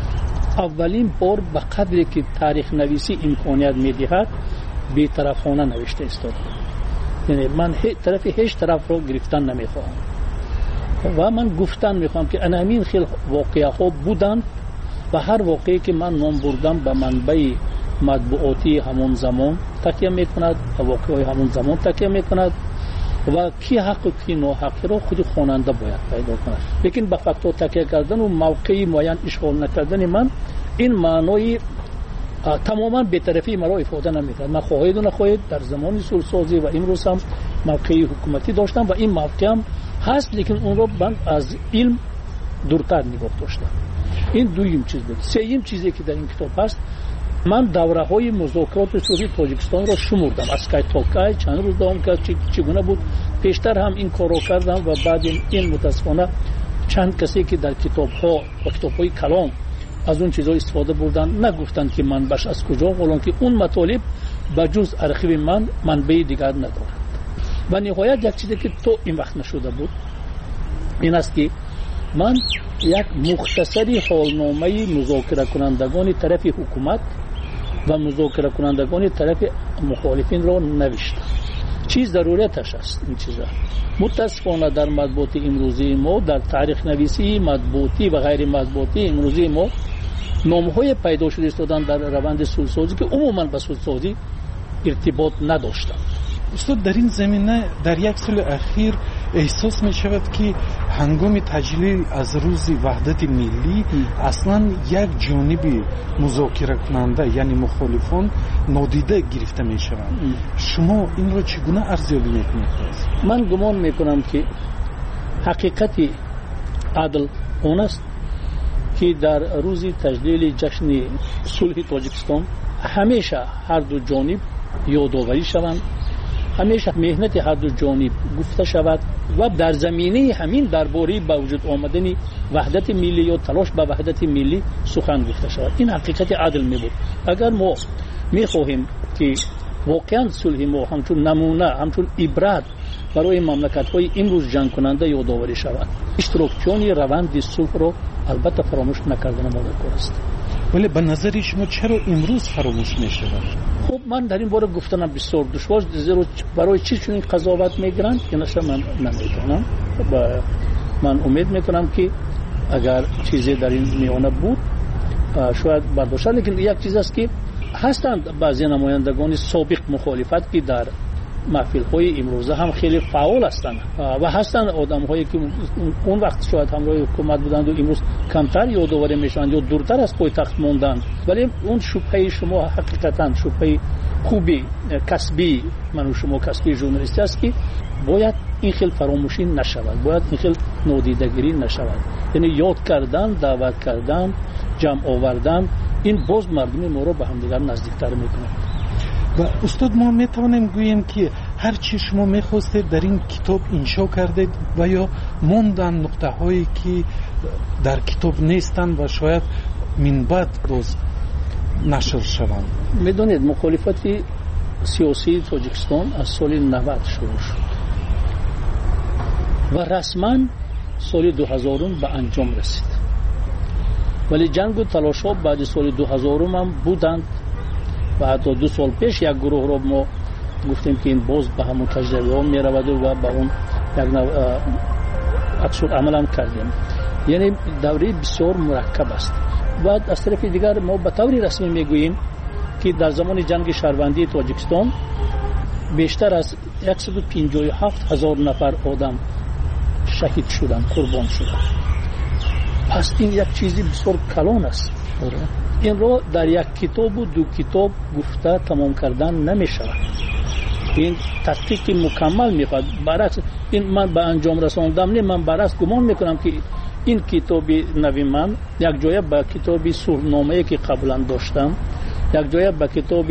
аввалин бор ба қадре ки таърихнависӣ имконият медиҳад, бетарафона навишта истодам. яъне ман тарафи ҳеҷ тарафро гирифтан намехоҳам ва ман гуфтан мехоҳам ки ана ҳамин хел воқеаҳо буданд ва ҳар воқеае ки ман ном бурдам ба манбаи матбуотии ҳамон замон такя мекунад ва воқеаҳои ҳамон замон такя мекунад ва ки ҳаққу ки ноҳақиро худи хонанда бояд пайдо кунад. лекин ба фактҳо такя кардану мавқеи муайян ишғол накардани ман ин маънои тамоман бетарафии маро ифода намекард. ман хоҳеду нахоҳед дар замони сулҳсозӣ ва имрӯз ҳам мавқеи ҳукуматӣ доштам ва ин мавқеам ҳаст, лекин онро ман аз илм дуртар нигоҳ доштам. ин дуюм чиз буд. сеюм чизе ки дар ин китоб ҳаст, ман давраҳои музокироти сулҳи тоҷикистонро шумурдам. аз кай то кай, чанд рӯз давом кард, чӣ гуна буд. пештар ҳам ин корро кардам ва баъди ин мутаассифона чанд касе ки дар китобҳо ва китобҳои калон аз он чизҳо истифода бурданд нагуфтанд ки манбаъш аз куҷо, ҳолонки он матолиб ба ҷуз архиви ман манбаи дигар надорад. ва ниҳоят як чизе ки то ин вақт нашуда буд ин аст ки ман як мухтасари ҳолномаи музокиракунандагони тарафи ҳукумат ва музокиракунандагони тарафи мухолифинро навиштам. чӣ зарурияташ аст ин чиза? мутаассифона дар матбуоти имрӯзии мо, дар таърихнависии матбуотӣ ва ғайри матбуотии имрӯзии мо номҳое пайдо шуда истодан дар раванди сулҳсозӣ ки умуман ба сулҳсозӣ иртибот надоштанд. устод, дар ин замина дар як соли ахир эҳсос мешавад ки ҳангоми таҷлил аз рӯзи ваҳдати миллӣ аслан як ҷониби музокиракунанда яъне мухолифон нодида гирифта мешаванд. шумо инро чӣ гуна арзёбӣ мекунед? ман гумон мекунам ки ҳақиқати адл он аст ки дар рӯзи таҷлили ҷашни сулҳи тоҷикистон ҳамеша ҳар ду ҷониб ёдоварӣ шаванд, ҳамеша меҳнати ҳар ду ҷониб гуфта шавад ва дар заминаи ҳамин дар бораи ба вуҷуд омадани ваҳдати миллӣ ё талош ба ваҳдати миллӣ сухан гуфта шавад. ин ҳақиқати адл мебуд. агар мо мехоҳем ки воқеан сулҳи мо ҳамчун намуна, ҳамчун ибрат برای مملکت‌های امروز جنگ کننده یادآوری شود. اشتراکچیان روند صلح رو البته فراموش نکردن مادرکار است. ولی به نظر شما چرا امروز فراموش می‌شود؟ خب من در این باره گفتنم بسیار دشوار، زیرا برای چی چنین قضاوت می‌گیرند که نشه من نمی‌دونم. من امید می‌کنم که اگر چیزی در این میانه بود شاید برداشت، لیکن یک چیز است که هستند بعضی نمایندگان سابق مخالفت که در محفل‌های امروزه هم خیلی فعال هستند و هستند آدم‌هایی که اون وقت شاید همراه حکومت بودند و امروز کمتر یادآوری میشوند یا دورتر از پایتخت ماندند، ولی اون شبهه شما حقیقتاً شبهه خوبی کسبی من و شما کسبی ژورنالیستی است که باید این خیلی فراموشی نشود، باید این خیلی نادیدگیری نشود. یعنی یاد کردن، دعوت کردن، جمع آوردن، این باز مردم ما رو به همدیگر نزدیکتر میکنه. و استاد ما میتوانیم گوییم که هر چی شما میخواستید در این کتاب انشا کردید و یا موندن نقطه هایی که در کتاب نیستن و شاید من بعد باز نشر شوند. میدونید مخالفت سیاسی تاجیکستان از سال نود شروع شد و رسما سال دو هزار به انجام رسید، ولی جنگ و تلاش ها بعد سال دو هزار هم بودند و حتی دو سال پیش یک گروه را ما گفتیم که این باز به همون تجربه ها می رود و به اون یک نوع عکس العمل هم کردیم. یعنی دوره بسیار مرکب است. و از طرف دیگر ما به طور رسمی میگوییم که در زمان جنگ شهروندی تاجیکستان بیشتر از صد و پنجاه و هفت هزار نفر آدم شهید شدند، قربان شدند. پس این یک چیزی بسیار کلان است. این را در یک کتاب و دو کتاب گفته تمام کردن نمی شود. این تحقیق مکمل می خواهد. برعکس این من به انجام رساندم نه، من برعکس گمان می کنم که این کتاب نوی من یک جای با کتاب سورنامه‌ای که قبلا داشتم، یک جای با کتاب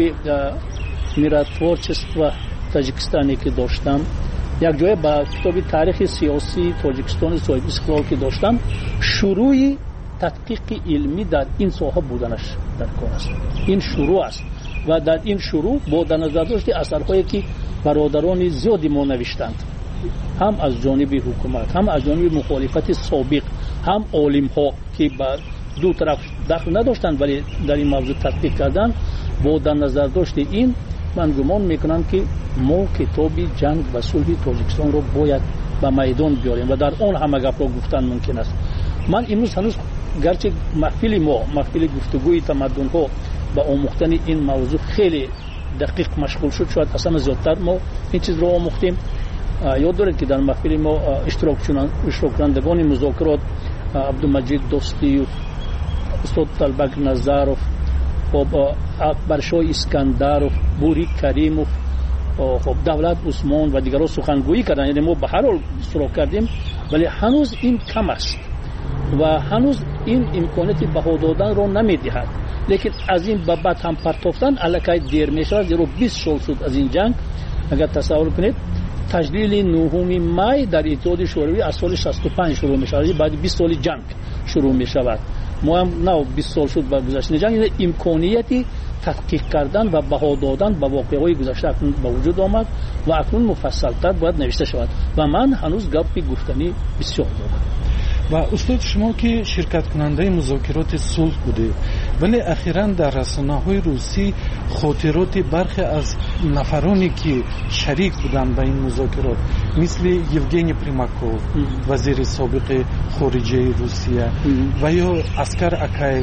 میراتورچست تاجیکستانی که داشتم، یک جای با کتاب تاریخ سیاسی تاجیکستان صاحب استقلال که داشتم، شروع تحقیق علمی در این ساحه بودنش در کار است. این شروع است و در این شروع با در نظر داشت اثرهایی که برادران زیادی ما نوشتند، هم از جانب حکومت، هم از جانب مخالفت سابق، هم عالم ها که با دو طرف دخل نداشتند ولی در این موضوع تحقیق کردند، با در نظر داشت این من گمان میکنم که ما کتاب جنگ و صلح تاجیکستان رو باید به میدان بیاریم و در آن همه گپ را گفتن ممکن است. من امروز هنوز گرچه محفل ما محفل گفتگوی تمدن ها با آموختن این موضوع خیلی دقیق مشغول شد، شاید اصلا زیادتر ما این چیز رو آموختیم. یاد دارید که در محفل ما اشتراک کنندگان مذاکرات عبدالمجید دوستی، استاد طلبک نظرов و برشای اسکندرов، بوری کریمov، خب دولت عثمان و دیگران سخنگویی کردن. یعنی ما به هر حال اشتراک کردیم ولی هنوز این کم است و هنوز این امکاناتی بها دادن رو نمیدهد. لیکن از این بابت هم پرتافتن الکی دیر میشه، زیرا بیست سال شد از این جنگ. اگر تصور کنید تجلیل نهم می در اتحاد شوروی از سال شصت و پنج شروع میشه، بعد بیست سال جنگ شروع میشود. ما هم نه بیست سال شد بعد گذشته جنگ. یعنی امکانیتی تحقیق کردن و بها دادن به واقعه‌های گذشته اکنون به وجود آمد و اکنون مفصل‌تر باید نوشته شود و من هنوز گپی گفتنی بسیار دارم. و استاد شما که شرکت کننده مذاکرات صلح بوده ولی اخیراً در رسانه‌های روسی خاطرات برخی از نفرانی که شریک بودند به این مذاکرات مثل یوگنی پریماکوف وزیر سابق خارجه روسیه و یا اسکر اکایف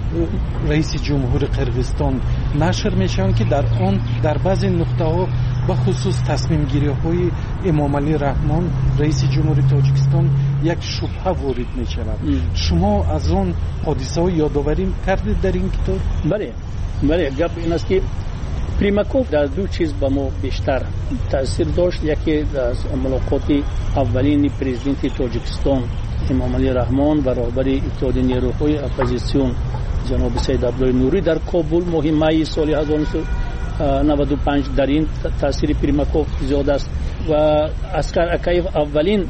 رئیس جمهور قرقیزستان نشر میشن که در آن در بعضی نقطه ها به خصوص تصمیم گیری های امام علی رحمان رئیس جمهوری تاجیکستان یک شبهه وارد می شود. شما از آن حادثه ها یادآوری کردید در این کتاب؟ بله بله. گپ این است که پریماکوف در دو چیز به ما بیشتر تاثیر داشت. یکی از ملاقات اولین پرزیدنت تاجیکستان امام علی رحمان و رهبر اتحاد نیروهای اپوزیسیون جناب سید عبدالله نوری در کابل ماه می سال هزار و نهصد و نود و پنج در این تاثیر پریماکوف زیاد است. و اسکر اکایف اولین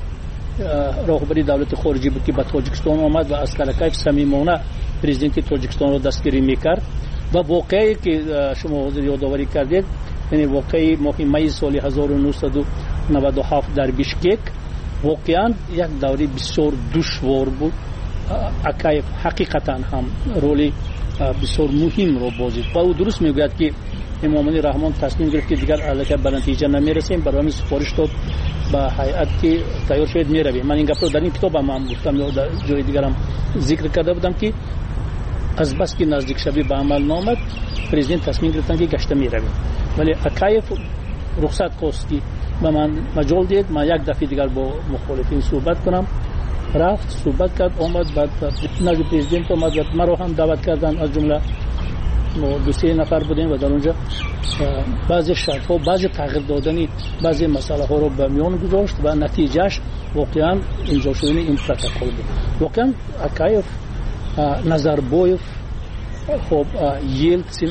رهبر دولت خارجی بود که به تاجیکستان آمد و اسکر اکایف صمیمانه پرزیدنت تاجیکستان را دستگیری میکرد و واقعی که شما حاضر یادآوری کردید، یعنی واقعی ماه می سال هزار و نهصد و نود و هفت در بیشکک واقعا یک دوره بسیار دشوار بود. اکایف حقیقتا هم رولی بسیار مهم رو بازی و او درست میگوید که امام علی رحمان تصمیم گرفت که دیگر علاقه به نتیجه نمیرسیم، برای همین سفارش داد به هیئت که تیار شد میرویم. من این گپ رو در این کتاب هم گفتم یا در جای دیگر هم ذکر کرده بودم که از بس که نزدیک شوی به عمل نامد پرزیدنت تصمیم گرفتن که گشته میرویم، ولی اکایف رخصت خواست که به من مجال دید من یک دفعه دیگر با مخالفین صحبت کنم. رفت صحبت کرد، آمد بعد نزد پرزیدنت آمد، مرا هم دعوت کردن، از جمله ما دو سه نفر بودیم و در اونجا بعضی شرط ها بعضی تغییر دادنی بعضی مسئله ها رو به میان گذاشت و نتیجهش واقعا امضا شدن این پروتکل بود. واقعا اکایف، نظربایف، خب یلتسین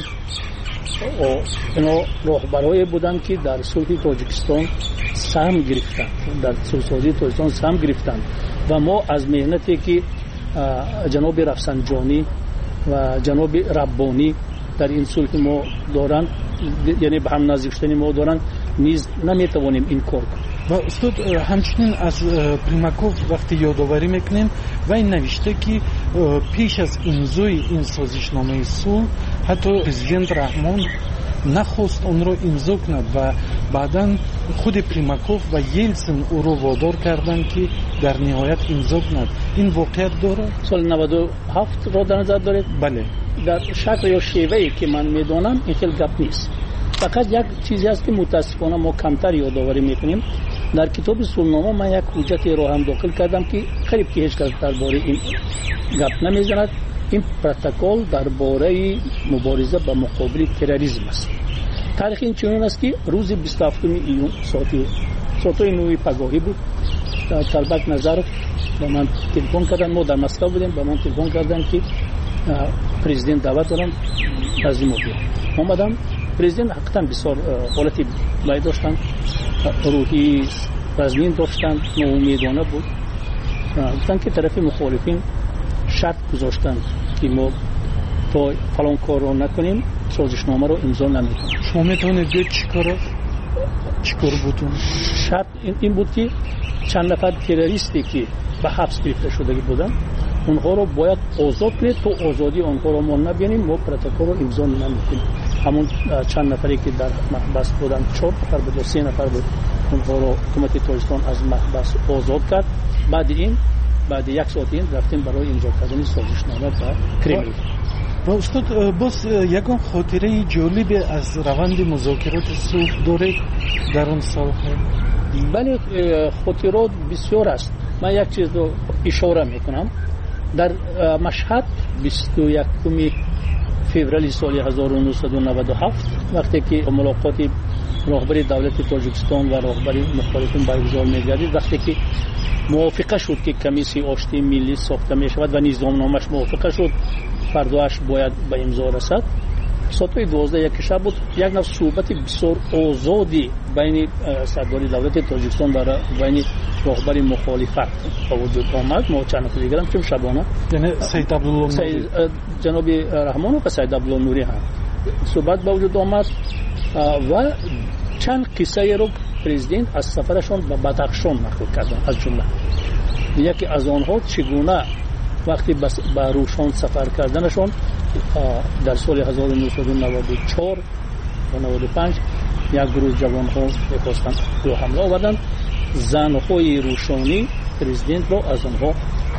اینا راهبرای بودن که در صلح تاجیکستان سهم گرفتن، در صلح‌سازی تاجیکستان سهم گرفتن و ما از مهنتی که جناب رفسنجانی و جناب ربانی در این صلح ما دارن، یعنی به هم نزدیک شدن ما دارن، نیز نمیتوانیم این کار کنیم. و استاد همچنین از پریماکوف وقتی یادآوری میکنیم و این نوشته که پیش از امضای این سازشنامه صلح حتی پرزیدنت رحمان نخواست اون رو امضا کند و بعدا خود پریماکوف و یلتسین او رو وادار کردن که در نهایت امضا کند. این واقعیت داره؟ سال نود و هفت رو در نظر دارید؟ بله. در شکل یا شیوهی که من میدونم این خیلی گپ نیست. فقط یک چیزی است که متاسفانه ما کمتر یادآوری میکنیم. در کتاب صلحنامه من یک حجتی رو هم داخل کردم که قریب که هیچ کس درباره این گپ نمیزند. این پروتکل درباره مبارزه با مقابل تروریسم است. تاریخ این چنین است که روز بیست و هفتم ایون ساعت ساعت نه پگاهی بود. طلبک نظر به من تلفن کردن، ما در مسکو بودیم، به من تلفن کردن که پرزیدنت دعوت دارن از ما بیاد. اومدم. پرزیدنت حقیقتا بسیار حالتی بای داشتن، روحی رزمین داشتن، ناامیدانه بود. گفتن که طرف مخالفین شرط گذاشتن که ما تا فلان کار رو نکنیم سازشنامه رو امضا نمیکنیم. شما میتونید دید چی کار چی کار بودون؟ شرط این بود که چند نفر تروریستی که به حبس گرفته شده بودن اونها رو باید آزاد کنید، تو آزادی اونها رو ما نبینیم ما پروتکل رو امضا نمیکنیم. همون چند نفری که در محبس بودن، چهار نفر بود یا سه نفر بود، اونها رو حکومت تاجیکستان از محبس آزاد کرد. بعد این بعد یک ساعت این رفتیم برای امضا کردن سازشنامه به کرملین. و استاد باز یکم خاطره جالب از روند مذاکرات صلح داره در اون سالها؟ بله خاطرات بسیار است. من یک چیز رو اشاره میکنم. در مشهد بیست و یکم فوریه سال هزار و نهصد و نود و هفت وقتی که ملاقات راهبر دولت تاجیکستان و راهبر مخالفین برگزار می‌گردید، وقتی که موافقه شد که کمیسیون آشتی ملی ساخته می‌شود و نظامنامه‌اش موافقه شد، فرداش باید به امضا رسد. ساعت دوازده یک شب بود. یک نوع صحبت بسیار آزادی بین سردار دولت تاجیکستان و بین راهبر مخالفت با وجود آمد. ما چند نفر دیگه هم که شبانه یعنی سید عبدالله نوری، جناب رحمان و سید عبدالله نوری هم صحبت با وجود آمد و چند قصه رو پرزیدنت از سفرشون به بدخشان نقل کردن. از جمله یکی از آنها چگونه وقتی به روشان سفر کردنشون در سال هزار و نهصد و نود و چهار و نود و پنج یک گروه جوان ها می‌خواستن رو حمله آوردن، زن‌های روشانی پرزیدنت رو از آنها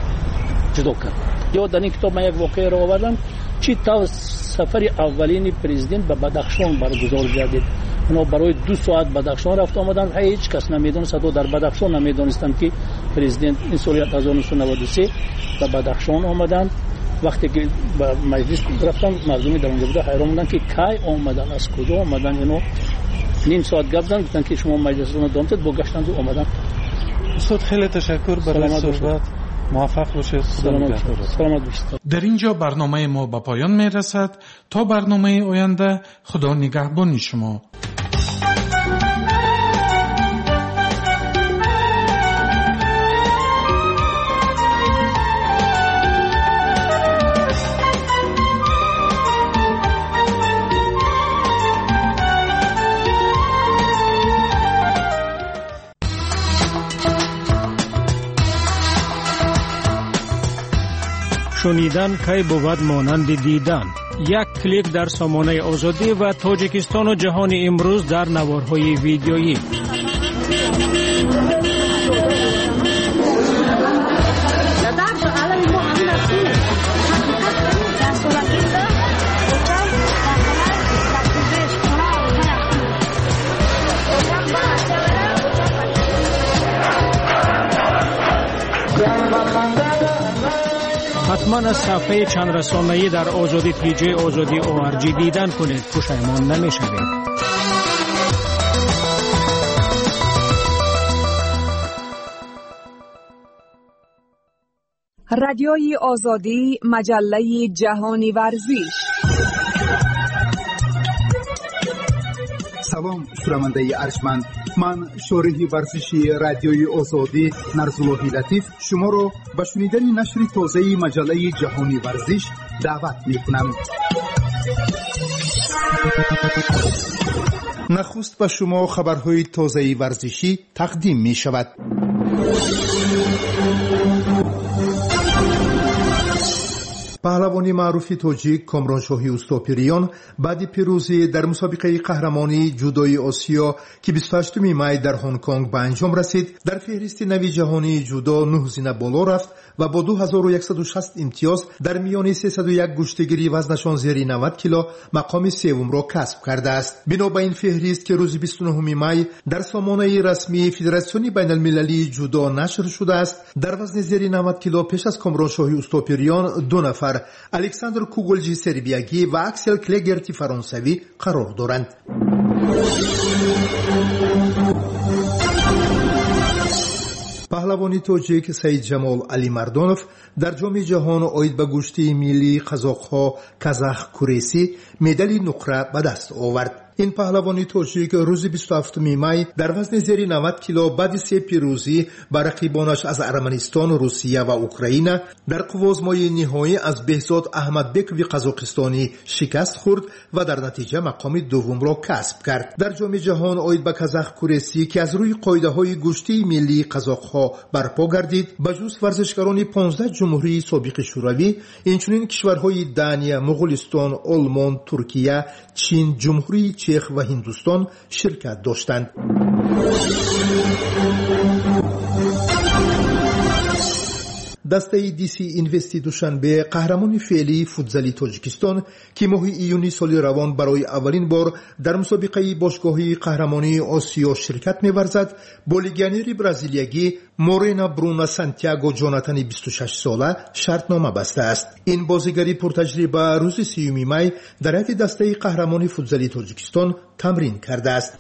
جدا کرد. یا در این کتاب من یک واقعه رو آوردم چی تا سفر اولین پرزیدنت به بدخشان برگزار گردید. اونا برای دو ساعت بدخشان رفت آمدن، هیچ کس نمیدونست، تا در بدخشان نمیدونستن که پرزیدنت این سال هزار و نهصد و نود و سه به بدخشان آمدن. وقتی که به مجلس رفتن مردمی در اونجا بوده حیران موندن که کی آمدن، از کجا آمدن. اینو نیم ساعت گپ زدن، گفتن که شما مجلس رو دامتید با گشتند و آمدن. استاد خیلی تشکر برای صحبت. موفق باشید. سلامت باشید. در اینجا برنامه ما به پایان می رسد. تا برنامه آینده خدا نگهبان شما. شنیدن کی بود مانند دیدن. یک کلیک در سامانه آزادی و تاجیکستان و جهان امروز در نوارهای ویدیویی. حتما از صفحه چند رسانه‌ای در آزادی پیجی آزادی او آر جی دیدن کنید، پشیمان نمی‌شوید. رادیوی آزادی، مجله جهانی ورزش. سلام شنونده ارجمند، من شارح ورزشی رادیوی آزادی نرزاللهی لطیف شما را به شنیدن نشر تازه مجله جهانی ورزش دعوت می‌کنم. نخست به شما خبرهای تازه ورزشی تقدیم می‌شود. پهلوانی معروف تاجیک کامرانشاهی اوستاپریان بعد پیروزی در مسابقه قهرمانی جودوی آسیا که بیست و هشتم می در هنگ کنگ به انجام رسید، در فهرست نوی جهانی جودو نه زینه بالا رفت و با دو هزار و صد و شصت امتیاز در میان سیصد و یک گشتگیری وزنشان زیر نود کیلو مقام سوم را کسب کرده است. بنا به این فهرست که روز بیست و نهم می در سامانه رسمی فدراسیون بین المللی جودو نشر شده است، در وزن زیر نود کیلو پیش از کامرانشاهی اوستاپریان دو نفر الکساندر کوگلجی سربیاگی و اکسل کلگرتی فرانسوی قرار دارند. پهلوانی تاجیک سید جمال علی مردانوف در جام جهان آید به گشتی ملی قزاق‌ها کازاخ کوریسی مدال نقره به دست آورد. این پهلوانی تاجیک روز بیست و هفتم می در وزن زیر نود کیلو بعد سه پیروزی بر رقیبانش از ارمنستان، روسیه و اوکراین در قوازمای نهایی از بهزاد احمدبکوی قزاقستانی شکست خورد و در نتیجه مقام دوم را کسب کرد. در جام جهان آید به کازاخ کوریسی که از روی قاعده‌های گشتی ملی قزاق‌ها برپا گردید، بجز ورزشکاران پانزده جمهوری سابق شوروی، اینچنین کشورهای دانیا، مغولستان، آلمان، ترکیه، چین، جمهوری چخ و هندوستان شرکت داشتند. دسته دی سی اینوستی دوشنبه قهرمان فعلی فوتزالی تاجیکستان که ماه ایونی سال روان برای اولین بار در مسابقه باشگاهی قهرمانی آسیا شرکت می‌ورزد، با لیگیونر برزیلیایی مورینا برونا سانتیاگو جوناتان بیست و شش ساله شرطنامه بسته است. این بازیگری پرتجربه روز سیوم می در هیئت دسته قهرمانی فوتزالی تاجیکستان تمرین کرده است.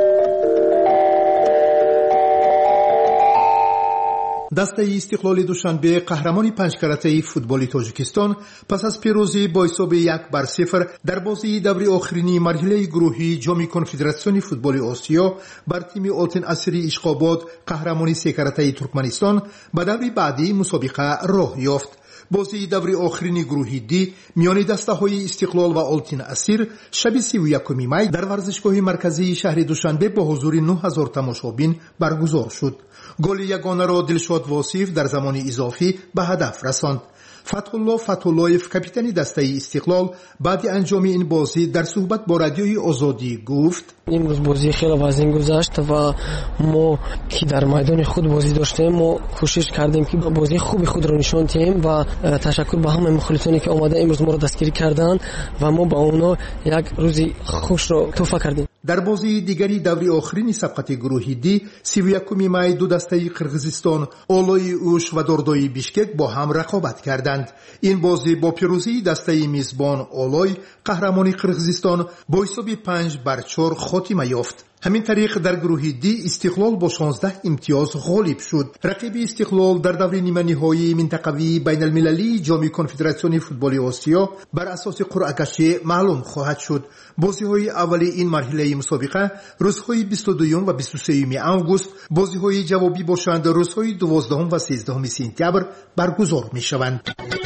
دسته استقلال دوشنبه قهرمانی پنجکارته فوتبالی تاجیکستان پس از پیروزی با حساب یک بر صفر در بازی دوره آخرین مرحله گروهی جام کنفدراسیون فوتبال آسیا بر تیم آلتین اسیری اشقاباد قهرمانی سه کارته ترکمنستان به دوره بعدی مسابقه راه یافت. بازی دوره آخرین گروهی دی میان دسته های استقلال و آلتین اسیر شب سی و یکم می در ورزشگاه مرکزی شهر دوشنبه با حضور نه هزار تماشابین برگزار شد. گل یگانه را دلشاد واصف در زمان اضافی به هدف رساند. فتحالله فتحاللهیف کاپیتان دسته استقلال بعد انجام این بازی در صحبت با رادیوی آزادی گفت: امروز بازی خیلی وزین گذشت و ما که در میدان خود بازی داشتیم ما کوشش کردیم که بازی خوبی خود را نشان دهیم و تشکر به همه مخالفانی که آمده امروز ما را دستگیری کردند و ما با اونا یک روزی خوش را تحفه کردیم. در بازی دیگری دوره آخرین سبقت گروهی دی سی و یکم می دو دسته قرغیزستان اولای اوش و دردای بیشکک با هم رقابت کردند. این بازی با پیروزی دسته میزبان اولای قهرمانی قرغیزستان با حساب پنج بر چهار خاتمه یافت. همین طریق در گروه دی استقلال با شانزده امتیاز غالب شد. رقیب استقلال در دوره نیمه نهایی منطقوی بین المللی جام کنفدراسیون فوتبال آسیا بر اساس قرعه کشی معلوم خواهد شد. بازی‌های اولی این مرحله مسابقه روزهای بیست و دو و بیست و سه آگوست، بازی‌های جوابی باشند روزهای دوازده و سیزده سپتامبر برگزار می‌شوند.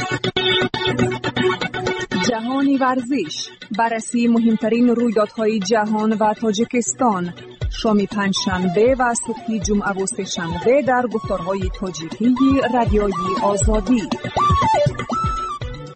جهانی ورزش، بررسی مهمترین رویدادهای جهان و تاجیکستان، شام پنجشنبه و صبح جمعه و سه‌شنبه در گفتارهای تاجیکی رادیوی آزادی.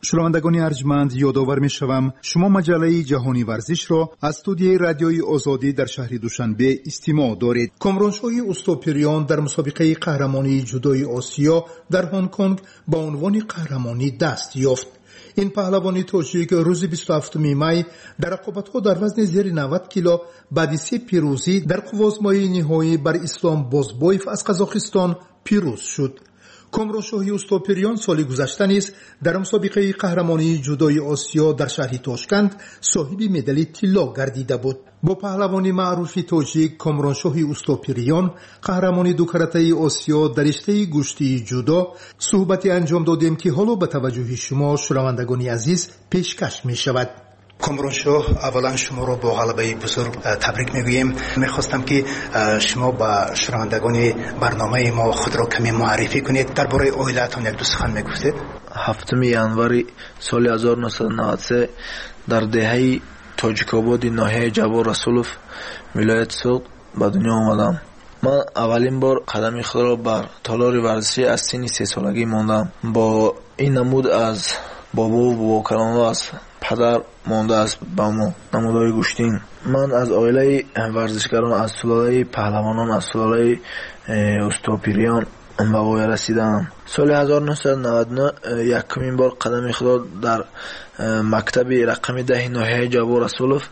شنوندگان ارجمند، یادآور می‌شوم شما مجله جهانی ورزش را از استودیوی رادیوی آزادی در شهر دوشنبه استماع دارید. کامرانشاه اوستوپیریان در مسابقه قهرمانی جودوی آسیا در هنگ کنگ با عنوان قهرمانی دست یافت. این پهلوانی تاجیک روز بیست و هفتم می در رقابت‌ها در وزن زیر نود کیلو بعد سه پیروزی در قوازمای نهایی بر اسلام بازبویف از قزاقستان پیروز شد. کامرانشاهی اوستوپیریان سال گذشته نیز در مسابقه قهرمانی جودوی آسیا در شهر تاشکند صاحب مدال طلا گردیده بود. با پهلوانی معروف تاجیک کامرانشاهی اوستوپیریان قهرمانی دو کرته آسیا در رشته گوشتی جودو صحبتی انجام دادیم که حالا به توجه شما شنوندگان عزیز پیشکش می شود. کامرانشاه، اولا شما را با غلبه بزرگ تبریک میگوییم. میخواستم که شما با شنوندگان برنامه ما خود را کمی معرفی کنید، درباره عائله‌تان یک دو سخن میگفتید. هفتم январи соли ҳазору нуҳсад навад و سه در دهه تاجیک‌آباد ناحیه جواد رسولوف ولایت سوق به دنیا آمدم. من اولین بار قدم خود را بر تالار ورزشی از سن سه سالگی ماندم. با این نمود از بابا و باباکران و از پدر مانده است با ما نمودهای گوشتین. من از عائله ورزشگران، از سلاله پهلوانان، از سلاله اوستوپیریان به وای رسیدم. سال هزار و نهصد و نود و نه یکمین بار قدم خود در مکتب رقم ده ناحیه جواد رسولوف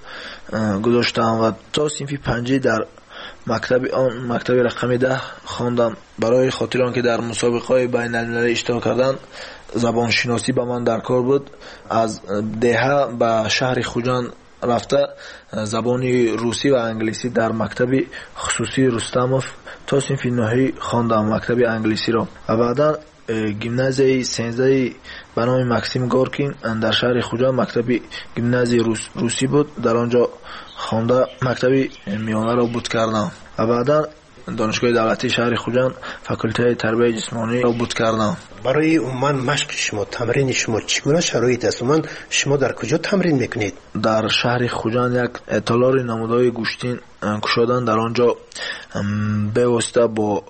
گذاشتم و تا صنف پنجی در مکتب آن مکتب رقم ده خواندم. برای خاطر آنکه در مسابقه‌های بین المللی اشتراک کردن زبان شناسی به من در کار بود. از دهه به شهر خوجان رفته زبان روسی و انگلیسی در مکتب خصوصی رستموف تا صنف نهایی خواندم، مکتب انگلیسی را. و بعدا گیمنازیای سنزای به نام مکسیم گورکین در شهر خوجان مکتب گیمنازی روس روسی بود، در آنجا خوانده مکتب میانه را بود کردم. و بعدا دانشگاه دولتی شهر خوجان فاکولته تربیت جسمانی را بود کردم. برای عموما مشق شما، تمرین شما چگونه شرایط است؟ عموما شما در کجا تمرین میکنید؟ در شهر خوجان یک تالار نمودهای گوشتین کشادن، در آنجا به واسطه با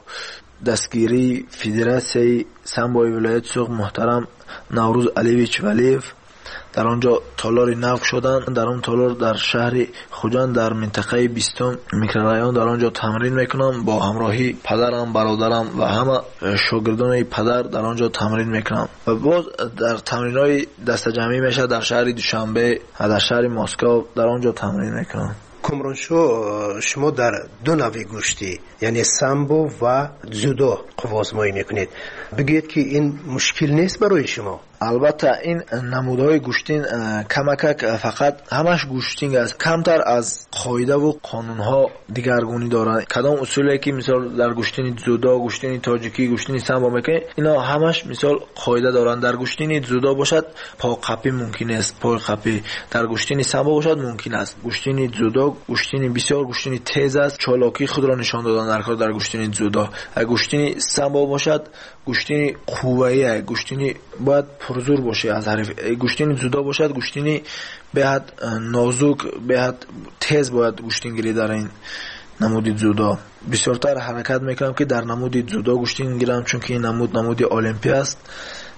دستگیری فدراسیای سامبوی ولایت سوق محترم نوروز علیویچ ولیف در آنجا تالار نو شدن. در آن تالار در شهر خوجان در منطقه بیستم میکرورایون در آنجا تمرین میکنم. با همراهی پدرم، برادرم و همه شاگردان پدر در آنجا تمرین میکنم. و باز در تمرین‌های دست جمعی میشه در شهر دوشنبه و در شهر مسکو در آنجا تمرین میکنم. کامرانشاه، شما در دو نوع گوشتی یعنی سامبو و جودو قوازمایی میکنید. بگید که این مشکل نیست برای شما؟ البته این نمودهای گوشتین کمکک فقط همش گوشتینگ است، کمتر از قاعده و قانونها دیگرگونی دارند. کدام اصولی که مثال در گوشتین جودو، گوشتین تاجیکی، گوشتین سامبو میکنید، اینا همش مثال قاعده دارند. در گوشتین جودو باشد پا قپی ممکن است، پای قپی. در گوشتین سامبو باشد ممکن است. گوشتین جودو گوشتین بسیار گوشتین تیز است، چالاکی خود را نشان دادن در کار در گوشتین جودو. اگر گوشتین سامبو باشد گوشتین قویه، گوشتین باید پرزور باشه از حریف. گوشتین جودو باشد گوشتین بهت نازک، بهت تیز باید گوشتین گیری در این نمود جودو. بسیارتر حرکت میکنم که در نمود جودو گوشتین گیرم، چون که این نمود نمود المپی است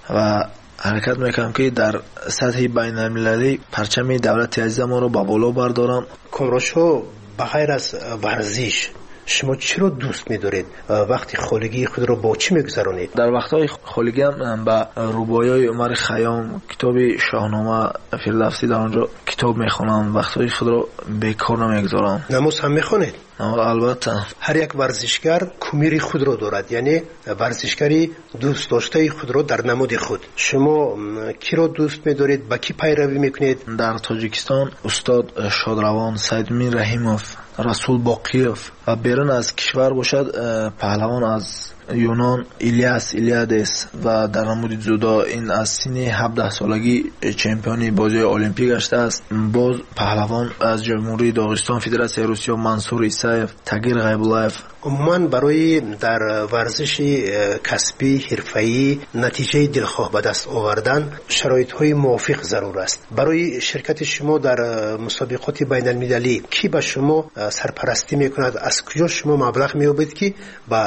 و حرکت میکنم که در سطح بین المللی پرچم دولت عزیز ما رو با بالا بردارم. کامرانشاه، بغیر از ورزش شما چی رو دوست می‌دارید؟ وقتی خالگی خود رو با چی می‌گذرونید؟ در وقت‌های خالگی هم با رباعی‌های عمر خیام، کتاب شاهنامه فردوسی در آنجا کتاب می‌خونم. وقت‌های خود رو بیکار نمی‌گذارم. نماز هم می‌خونید؟ البته. هر یک ورزشگر کمیر خود رو دارد، یعنی ورزشگری دوست داشته خود رو در نمود خود. شما کی رو دوست می‌دارید؟ با کی پیروی می‌کنید؟ در تاجیکستان استاد شادروان، سیدمین رحیموف، رسول باقیوف و بیرون از کشور باشد پهلوان از یونان ایلیاس ایلیادس و در نمود جودو این از سن هفده سالگی چمپیون بازی المپیک گشته است. باز پهلوان از جمهوری داغستان فدراسیون روسیه منصور ایسایف، تغییر غیب‌الله‌ف. عموما برای در ورزش کسبی حرفه‌ای نتیجه دلخواه به دست آوردن شرایط‌های موافق ضرور است. برای شرکت شما در مسابقات بین المللی کی به شما سرپرستی میکند؟ از کجا شما مبلغ مییابید که با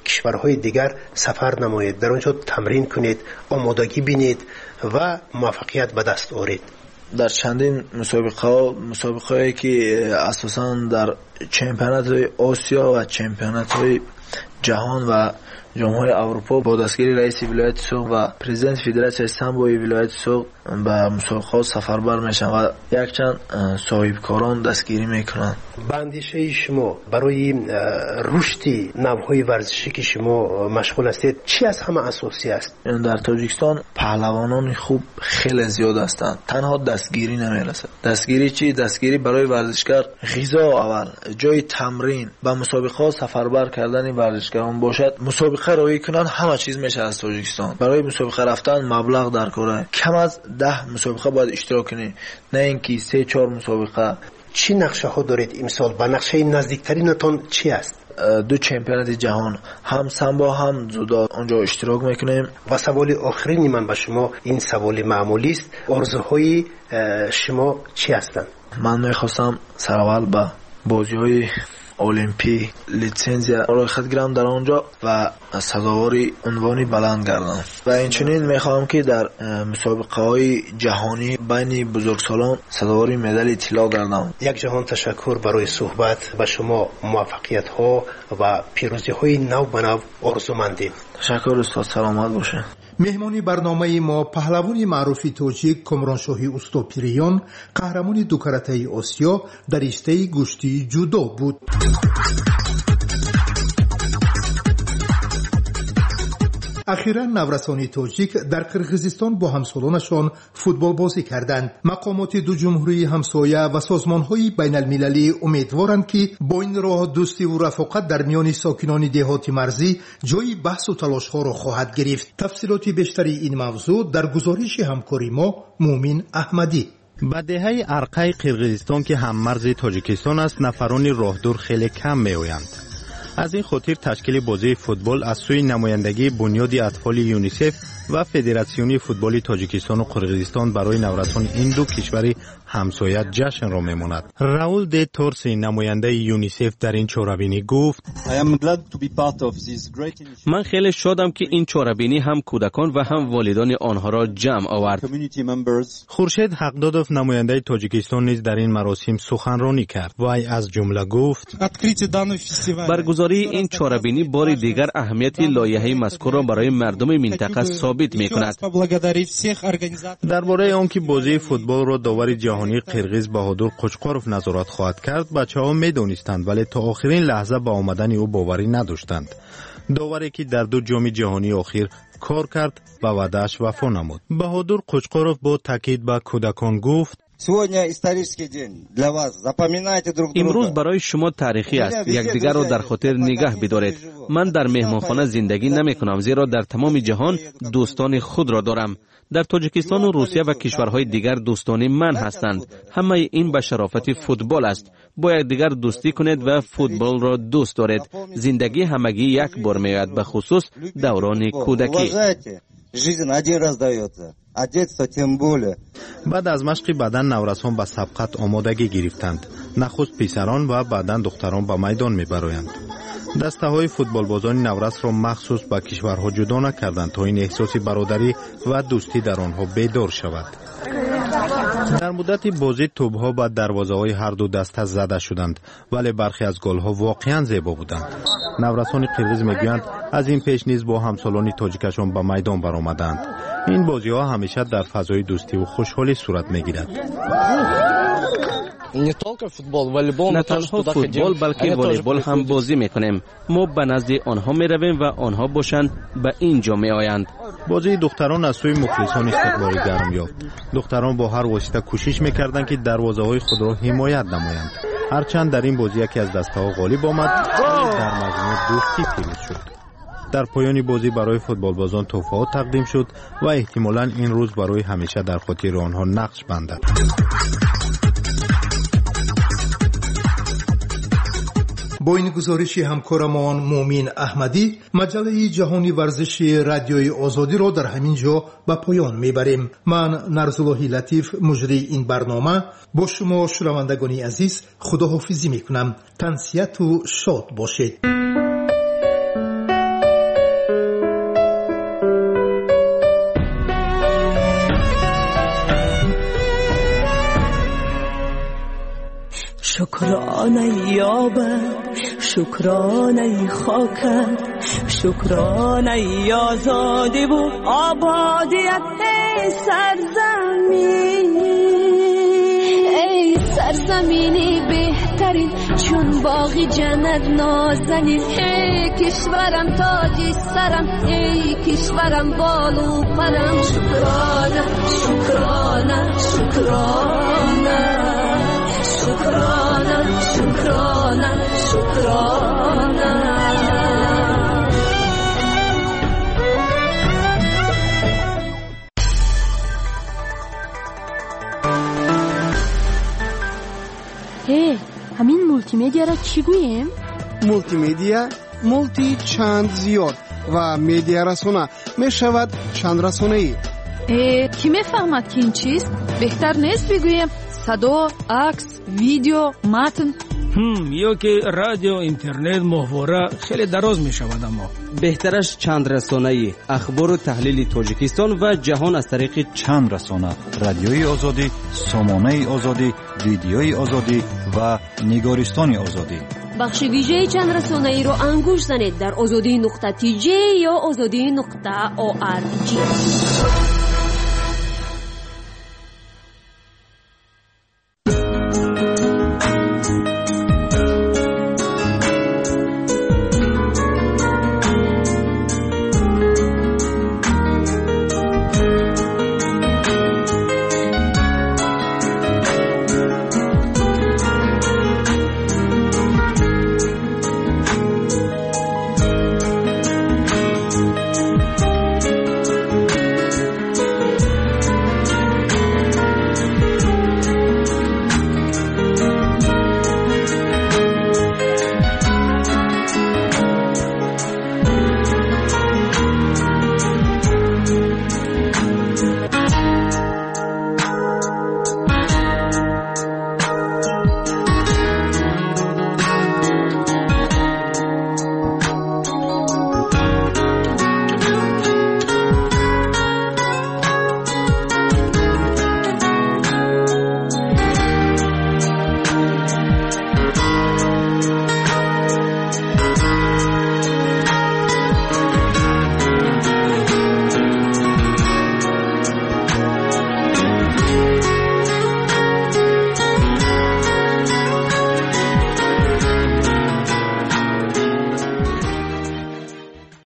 کشورهای دیگر سفر نمایید، در آنجا تمرین کنید، آمادگی بینید و موفقیت به دست آورید. در چندین مسابقه ها مسابقه هایی که اساساً در چمپیونات های آسیا و چمپیونات های جهان و جمهوری اروپا با دستگیری رئیس ولایت سوق و پرزیدنت فدراسیون سامبوی ولایت سوق به مسابقات سفربر میشن و یک چند صاحبکاران دستگیری میکنن. به اندیشه شما برای رشد نوهای ورزشی که شما مشغول هستید چی از همه اساسی است؟ در تاجیکستان پهلوانان خوب خیلی زیاد هستند، تنها دستگیری نمیرسه. دستگیری چی؟ دستگیری برای ورزشکار غذا اول، جای تمرین، به مسابقات سفربر کردن ورزشکاران باشد. مسابقه روی کنن همه چیز میشه از تاجیکستان. برای مسابقه رفتن مبلغ درکاره، کم از ده مسابقه باید اشتراک کنی، نه اینکه سه چهار مسابقه. چی نقشه ها دارید امسال؟ با نقشه نزدیکترینتون چی است؟ دو چمپیونات جهان، هم سامبو هم جودو، اونجا اشتراک میکنیم. و سوال آخرین من به شما، این سوال معمولی است، آرزوهای شما چی هستند؟ من میخواستم سرول به بازی‌های المپی لیسنزیا برای خود گیرم در آنجا و سزاواری عنوانی بلند گردم و اینچنین میخواهم که در مسابقه های جهانی بین بزرگسالان سزاواری مدال طلا گردم. یک جهان تشکر برای صحبت. به شما موفقیت ها و پیروزی های نو به نو آرزومندیم. تشکر استاد، سلامت باشه. مهمانی برنامه ما پهلوان معروف تاجیک کامرانشاهی اوستاپیریان قهرمان دو کرته آسیا در رشته گشتی جودو بود. اخیراً نورسانی تاجیک در قرقیزستان با همسالانشان فوتبال بازی کردند. مقامات دو جمهوری همسایه و سازمان‌های بین المللی امیدوارند که با این راه دوستی و رفاقت در میان ساکنان دهات مرزی جای بحث و تلاش‌ها را خواهد گرفت. تفصیلات بیشتری این موضوع در گزارش همکاری ما مومین احمدی. به دهه ارقای قرقیزستان که هم مرز تاجیکستان است نفران راهدور خیلی کم می‌آیند. از این خاطر تشکیل بازی فوتبال از سوی نمایندگی بنیاد اطفال یونیسف و فدراسیون فوتبال تاجیکستان و قرقیزستان برای نورسان این دو کشور همسایه جشن را میماند. راول د تورسی نماینده یونیسف در این چاره‌بینی گفت: من خیلی شادم که این چاره‌بینی هم کودکان و هم والدان آنها را جمع آورد. خورشید حقدادوف نماینده تاجیکستان نیز در این مراسم سخنرانی کرد. وی از جمله گفت: برگزاری این چاره‌بینی بار دیگر اهمیت لایحه مذکور را برای مردم منطقه ثابت می‌کند. درباره آنکه بازی فوتبال را داور جهانی قرقیز بهادر قوچقاروف نظارت خواهد کرد بچه‌ها می‌دانستند، ولی تا آخرین لحظه با آمدن او باوری نداشتند. داوری که در دو جام جهانی اخیر کار کرد به وعده‌اش وفا نمود. بهادر قوچقاروف با تاکید به کودکان گفت: امروز برای شما تاریخی است. یکدیگر را در خاطر نگاه بدارید. من در مهمانخانه زندگی نمی کنم، زیرا در تمام جهان دوستان خود را دارم. در تاجیکستان و روسیه و کشورهای دیگر دوستان من هستند. همه این به شرافت فوتبال است. با یکدیگر دوستی کنید و فوتبال را دوست دارید. زندگی همگی یک بار میآید، به خصوص دوران کودکی. بعد از مشق بدن نورسان به سبقت آمادگی گرفتند. نخست پسران و بعدا دختران به میدان میبرایند. دسته های فوتبال بازان نورس را مخصوص به کشورها جدا نکردند تا این احساس برادری و دوستی در آنها بیدار شود. در مدت بازی توپ‌ها به دروازه‌های هر دو دسته زده شدند، ولی برخی از گل‌ها واقعاً زیبا بودند. نورسان قرقیز میگویند از این پیش نیز با همسالان تاجیکشان به میدان برآمدند. این بازی‌ها همیشه در فضای دوستی و خوشحالی صورت می‌گیرد. نه تنها فوتبال بلکه والیبال هم بازی میکنیم. ما به نزد آنها میرویم و آنها باشند به اینجا میآیند. بازی دختران از سوی مخلصان استقبال گرم یافت. دختران با هر واسطه کوشش میکردند که دروازه‌های خود را حمایت نمایند. هرچند در این بازی یکی از دسته‌ها غالب آمد، در مجموع دوستی پیروز شد. در پایان بازی برای فوتبال بازان تحفه‌ها تقدیم شد و احتمالاً این روز برای همیشه در خاطر آنها نقش بندد. با این گزارش همکارمان مومین احمدی مجله جهانی ورزشی رادیوی آزادی را در همین جا به پایان میبریم. من نرزاللهی لطیف مجری این برنامه با شما شنوندگان عزیز خداحافظی میکنم. تنسیت و شاد باشید. شکرانه یابد شکرانه خاکت شکرانه آزادی و آبادیت ای سرزمین ای سرزمینی بهترین چون باغی جنت نازنین ای کشورم تاج سرم ای کشورم بالو پرم شکرانه شکرانه شکرانه شکرانه شکرانه شکرانه هی همین مولتی میدیا را چی گوییم؟ مولتی میدیا مولتی چند زیاد و میدیا رسانه می شود چند رسانه ای. کی میفهمد که این چیست؟ بهتر نیست بگوییم صدا، عکس، ویدیو، متن؟ هم یا که رادیو، اینترنت، محتوا خیلی دراز می شود. اما بهترش چند رسانه‌ای اخبار و تحلیل تاجیکستان و جهان از طریق چند رسانه: رادیوی آزادی، سامانه آزادی، ویدیوی آزادی و نگارستان آزادی. بخش ویژه چند رسانه‌ای رو انگوش زنید در آزادی نقطه تی جی یا آزادی نقطه او آر جی.